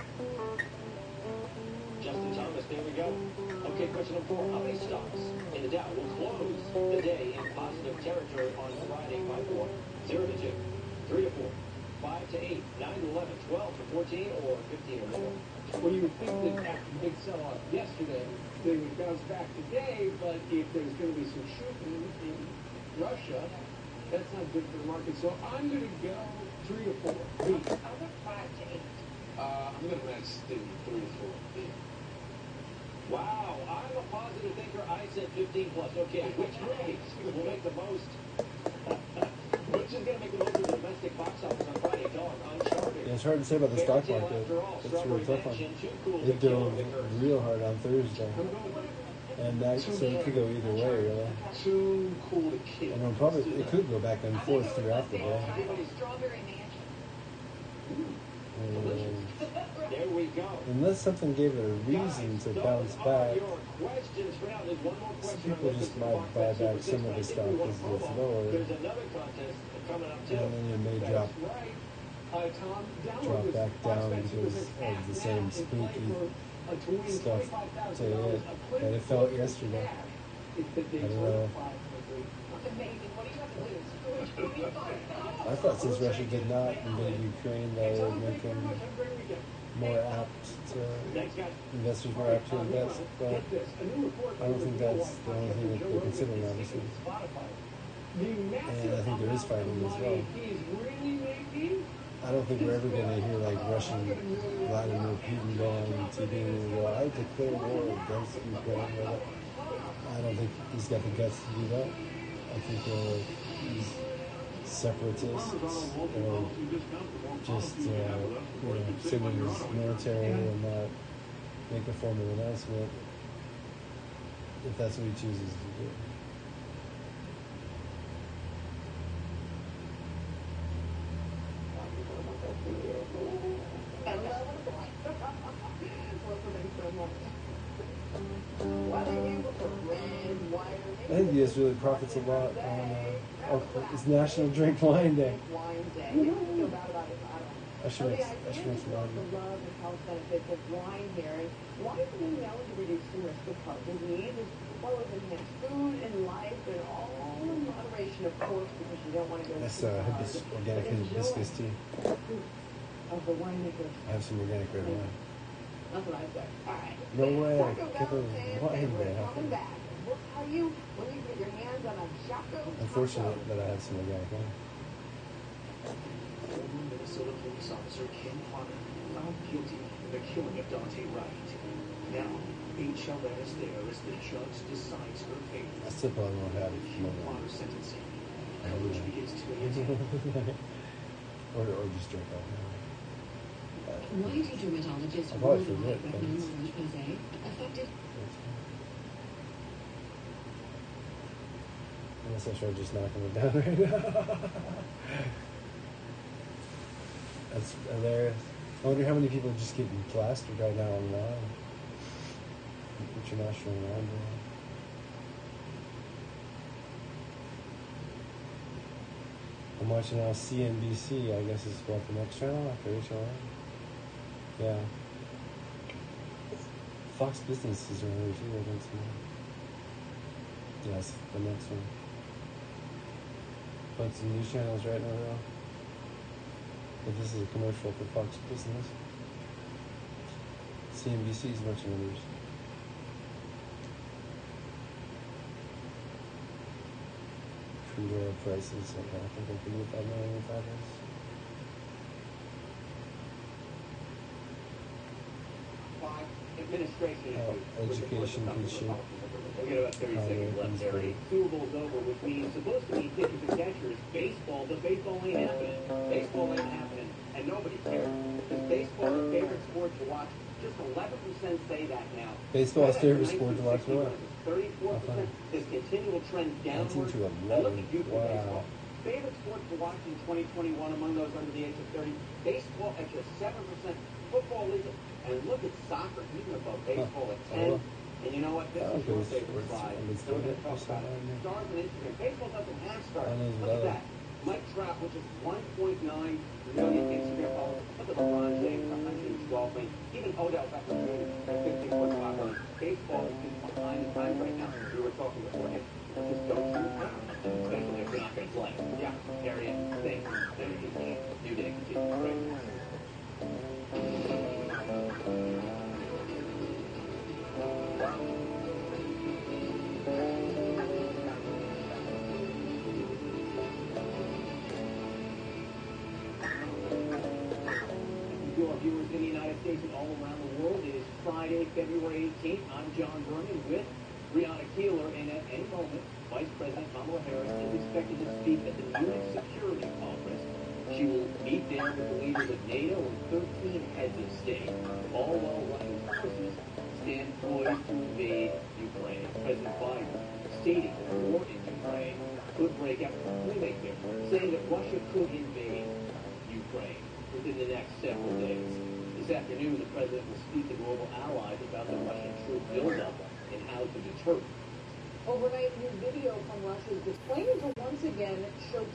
S6: Justin Thomas, there we go. Okay, question number four. How many stocks in the Dow will close the day in positive territory on Friday by four? Zero to two, three to four, five to eight, nine to eleven, twelve to fourteen, or fifteen or more?
S5: Well, you would think that after the big sell-off yesterday, they would bounce back today, but if there's going to be some shooting in Russia, that's not good for the market. So I'm going to go three to four. B.
S12: I went five to eight.
S2: Uh, I'm going to match Steve, three to four. B.
S6: Wow, I'm a positive thinker. I said fifteen plus. Okay, which race will make the most? Which is going to make the most of the domestic box office on Friday? Dog, Uncharted.
S4: Yeah, it's hard to say about the stock market. It's really tough one. It dove real hard on Thursday. And that, so it could go either way, really.
S2: Too cool to kill.
S4: And it'll probably, it could go back and forth throughout the day.
S12: Strawberry Mansion.
S4: And
S6: There we go.
S4: unless something gave it a reason to bounce back,
S6: Your questions for now. There's one more
S4: some
S6: question.
S4: people just might buy back some of the stock as it's lower,
S6: There's another contest coming up too.
S4: and then it may drop
S5: Right. Uh, Tom, download
S4: drop
S5: this
S4: back down
S5: Fox
S4: because
S5: Spencer
S4: of the
S5: app
S4: same
S5: now and
S4: spooky
S5: play for a to win
S4: stuff
S5: twenty-five thousand
S4: to
S5: dollars.
S4: it that it felt yesterday.
S5: It's the
S4: I don't
S5: Daytona
S4: know.
S5: five hundred.
S12: That's amazing. What do you have to lose? twenty-five dollars.
S4: I thought since Russia did not invade Ukraine, that would make them more apt to, investors more apt to invest, but I don't think that's the only thing that they're considering, obviously. And I think there is fighting as well. I don't think we're ever going to hear like Russian Vladimir Putin go on T V and go, I declare war against Ukraine. But I don't think he's got the guts to do that. I think uh, he's separatists or just uh, you know, sending his military and not make a formal announcement if that's what he chooses to do. I think the U S really profits a lot on uh,
S12: about
S4: Oh,
S12: glass.
S4: it's National Drink Wine Day.
S12: Wine Day. You don't feel bad about it, I don't.
S4: Usher
S12: So the
S4: makes,
S12: idea
S4: Usher
S12: is
S4: makes
S12: to
S4: wine.
S12: promote the love and health benefits of wine here. And wine is being known to reduce the risk of heart disease, as well as enhance food and life, and all in moderation, of course, because you don't want to go
S4: That's
S12: too
S4: uh,
S12: hard.
S4: hibis- organic
S12: But enjoy
S4: hibiscus tea.
S12: of the winemakers.
S4: I have some organic red wine.
S12: That's what I said. All right.
S4: No way.
S12: Taco
S4: Get
S12: Bell
S4: the
S12: fans,
S4: wine
S12: and we're
S4: there.
S12: coming back. We'll tell you when you get your hands on a Jocko
S4: Unfortunate that I have some organic wine.
S11: Former Minnesota police officer Ken Potter found guilty in the killing of Dante Wright. Now, H L S there as the judge decides her fate.
S4: I still probably won't have
S11: With
S4: it.
S11: Ken Potter sentencing, coverage begins today at ten.
S4: or, or just drink out now.
S3: Why do dermatologists
S4: I'll probably
S3: worldwide
S4: forget, but
S3: recommend
S4: it's-
S3: La Roche-Posay? Effective.
S4: Unless I start just knocking it down right now. That's hilarious. I wonder how many people are just getting plastered right now online. International wine day. I'm watching now C N B C, I guess is what, the next channel after H L A? Yeah. Fox Business is on here too, I think so. Yes, the next one. Bunch of news channels right in a row. But this is a commercial for Fox Business. C N B C is a bunch of news. Crude oil prices, okay, I think I can get that million with that is.
S15: Five, administration
S4: Oh,
S15: issues.
S4: education good shit.
S15: We got about thirty
S4: Oh,
S15: seconds
S4: yeah,
S15: left,
S4: he's
S15: Terry.
S4: great.
S15: Super Bowl's over, which means supposed to be pitchers and catchers. Baseball, but baseball ain't happening. Baseball ain't happening, and nobody cares. Is baseball their favorite sport to watch? Just eleven percent say that now.
S4: Baseball's favorite sport to watch what?
S15: thirty-four percent. This continual trend downward.
S4: nineteen to
S15: And look
S4: eleven.
S15: at youth in
S4: Wow.
S15: baseball. Favorite sport to watch in twenty twenty-one among those under the age of thirty. Baseball at just seven percent. Football league, and look at soccer, even above baseball at ten. And you know what? This
S4: Oh,
S15: is your
S4: okay,
S15: favorite
S4: sports.
S15: slide.
S4: And it's
S15: So we're going to
S4: good.
S15: talk about it. Stars on Instagram. Baseball doesn't have stars.
S4: I know it's
S15: Look at
S4: low.
S15: that. Mike Trout, which is one point nine million Instagram followers. Look at LeBron James, one hundred twelve million. Even Odell Beckham Junior at fifteen point five million. Baseball is just behind the times right now. We were talking before him. Just don't shoot. Especially if you're not going to play. Yeah, area, thanks. There you go. New day continues right now. To our viewers in the United States and all around the world, it is Friday, February eighteenth. I'm John Berman with Breonna Keeler, and at any moment, Vice President Kamala Harris is expected to speak at the Munich Security Conference. She will meet there with the leaders of NATO and thirteen heads of state, all while Russian forces stand poised to invade Ukraine. President Biden stating the war in Ukraine could break out. We make it saying that Russia could invade Ukraine within the next several days. This afternoon, the president will speak to global allies about the Russian troop buildup and how to deter it.
S12: Overnight, new video from Russia's claiming to once again show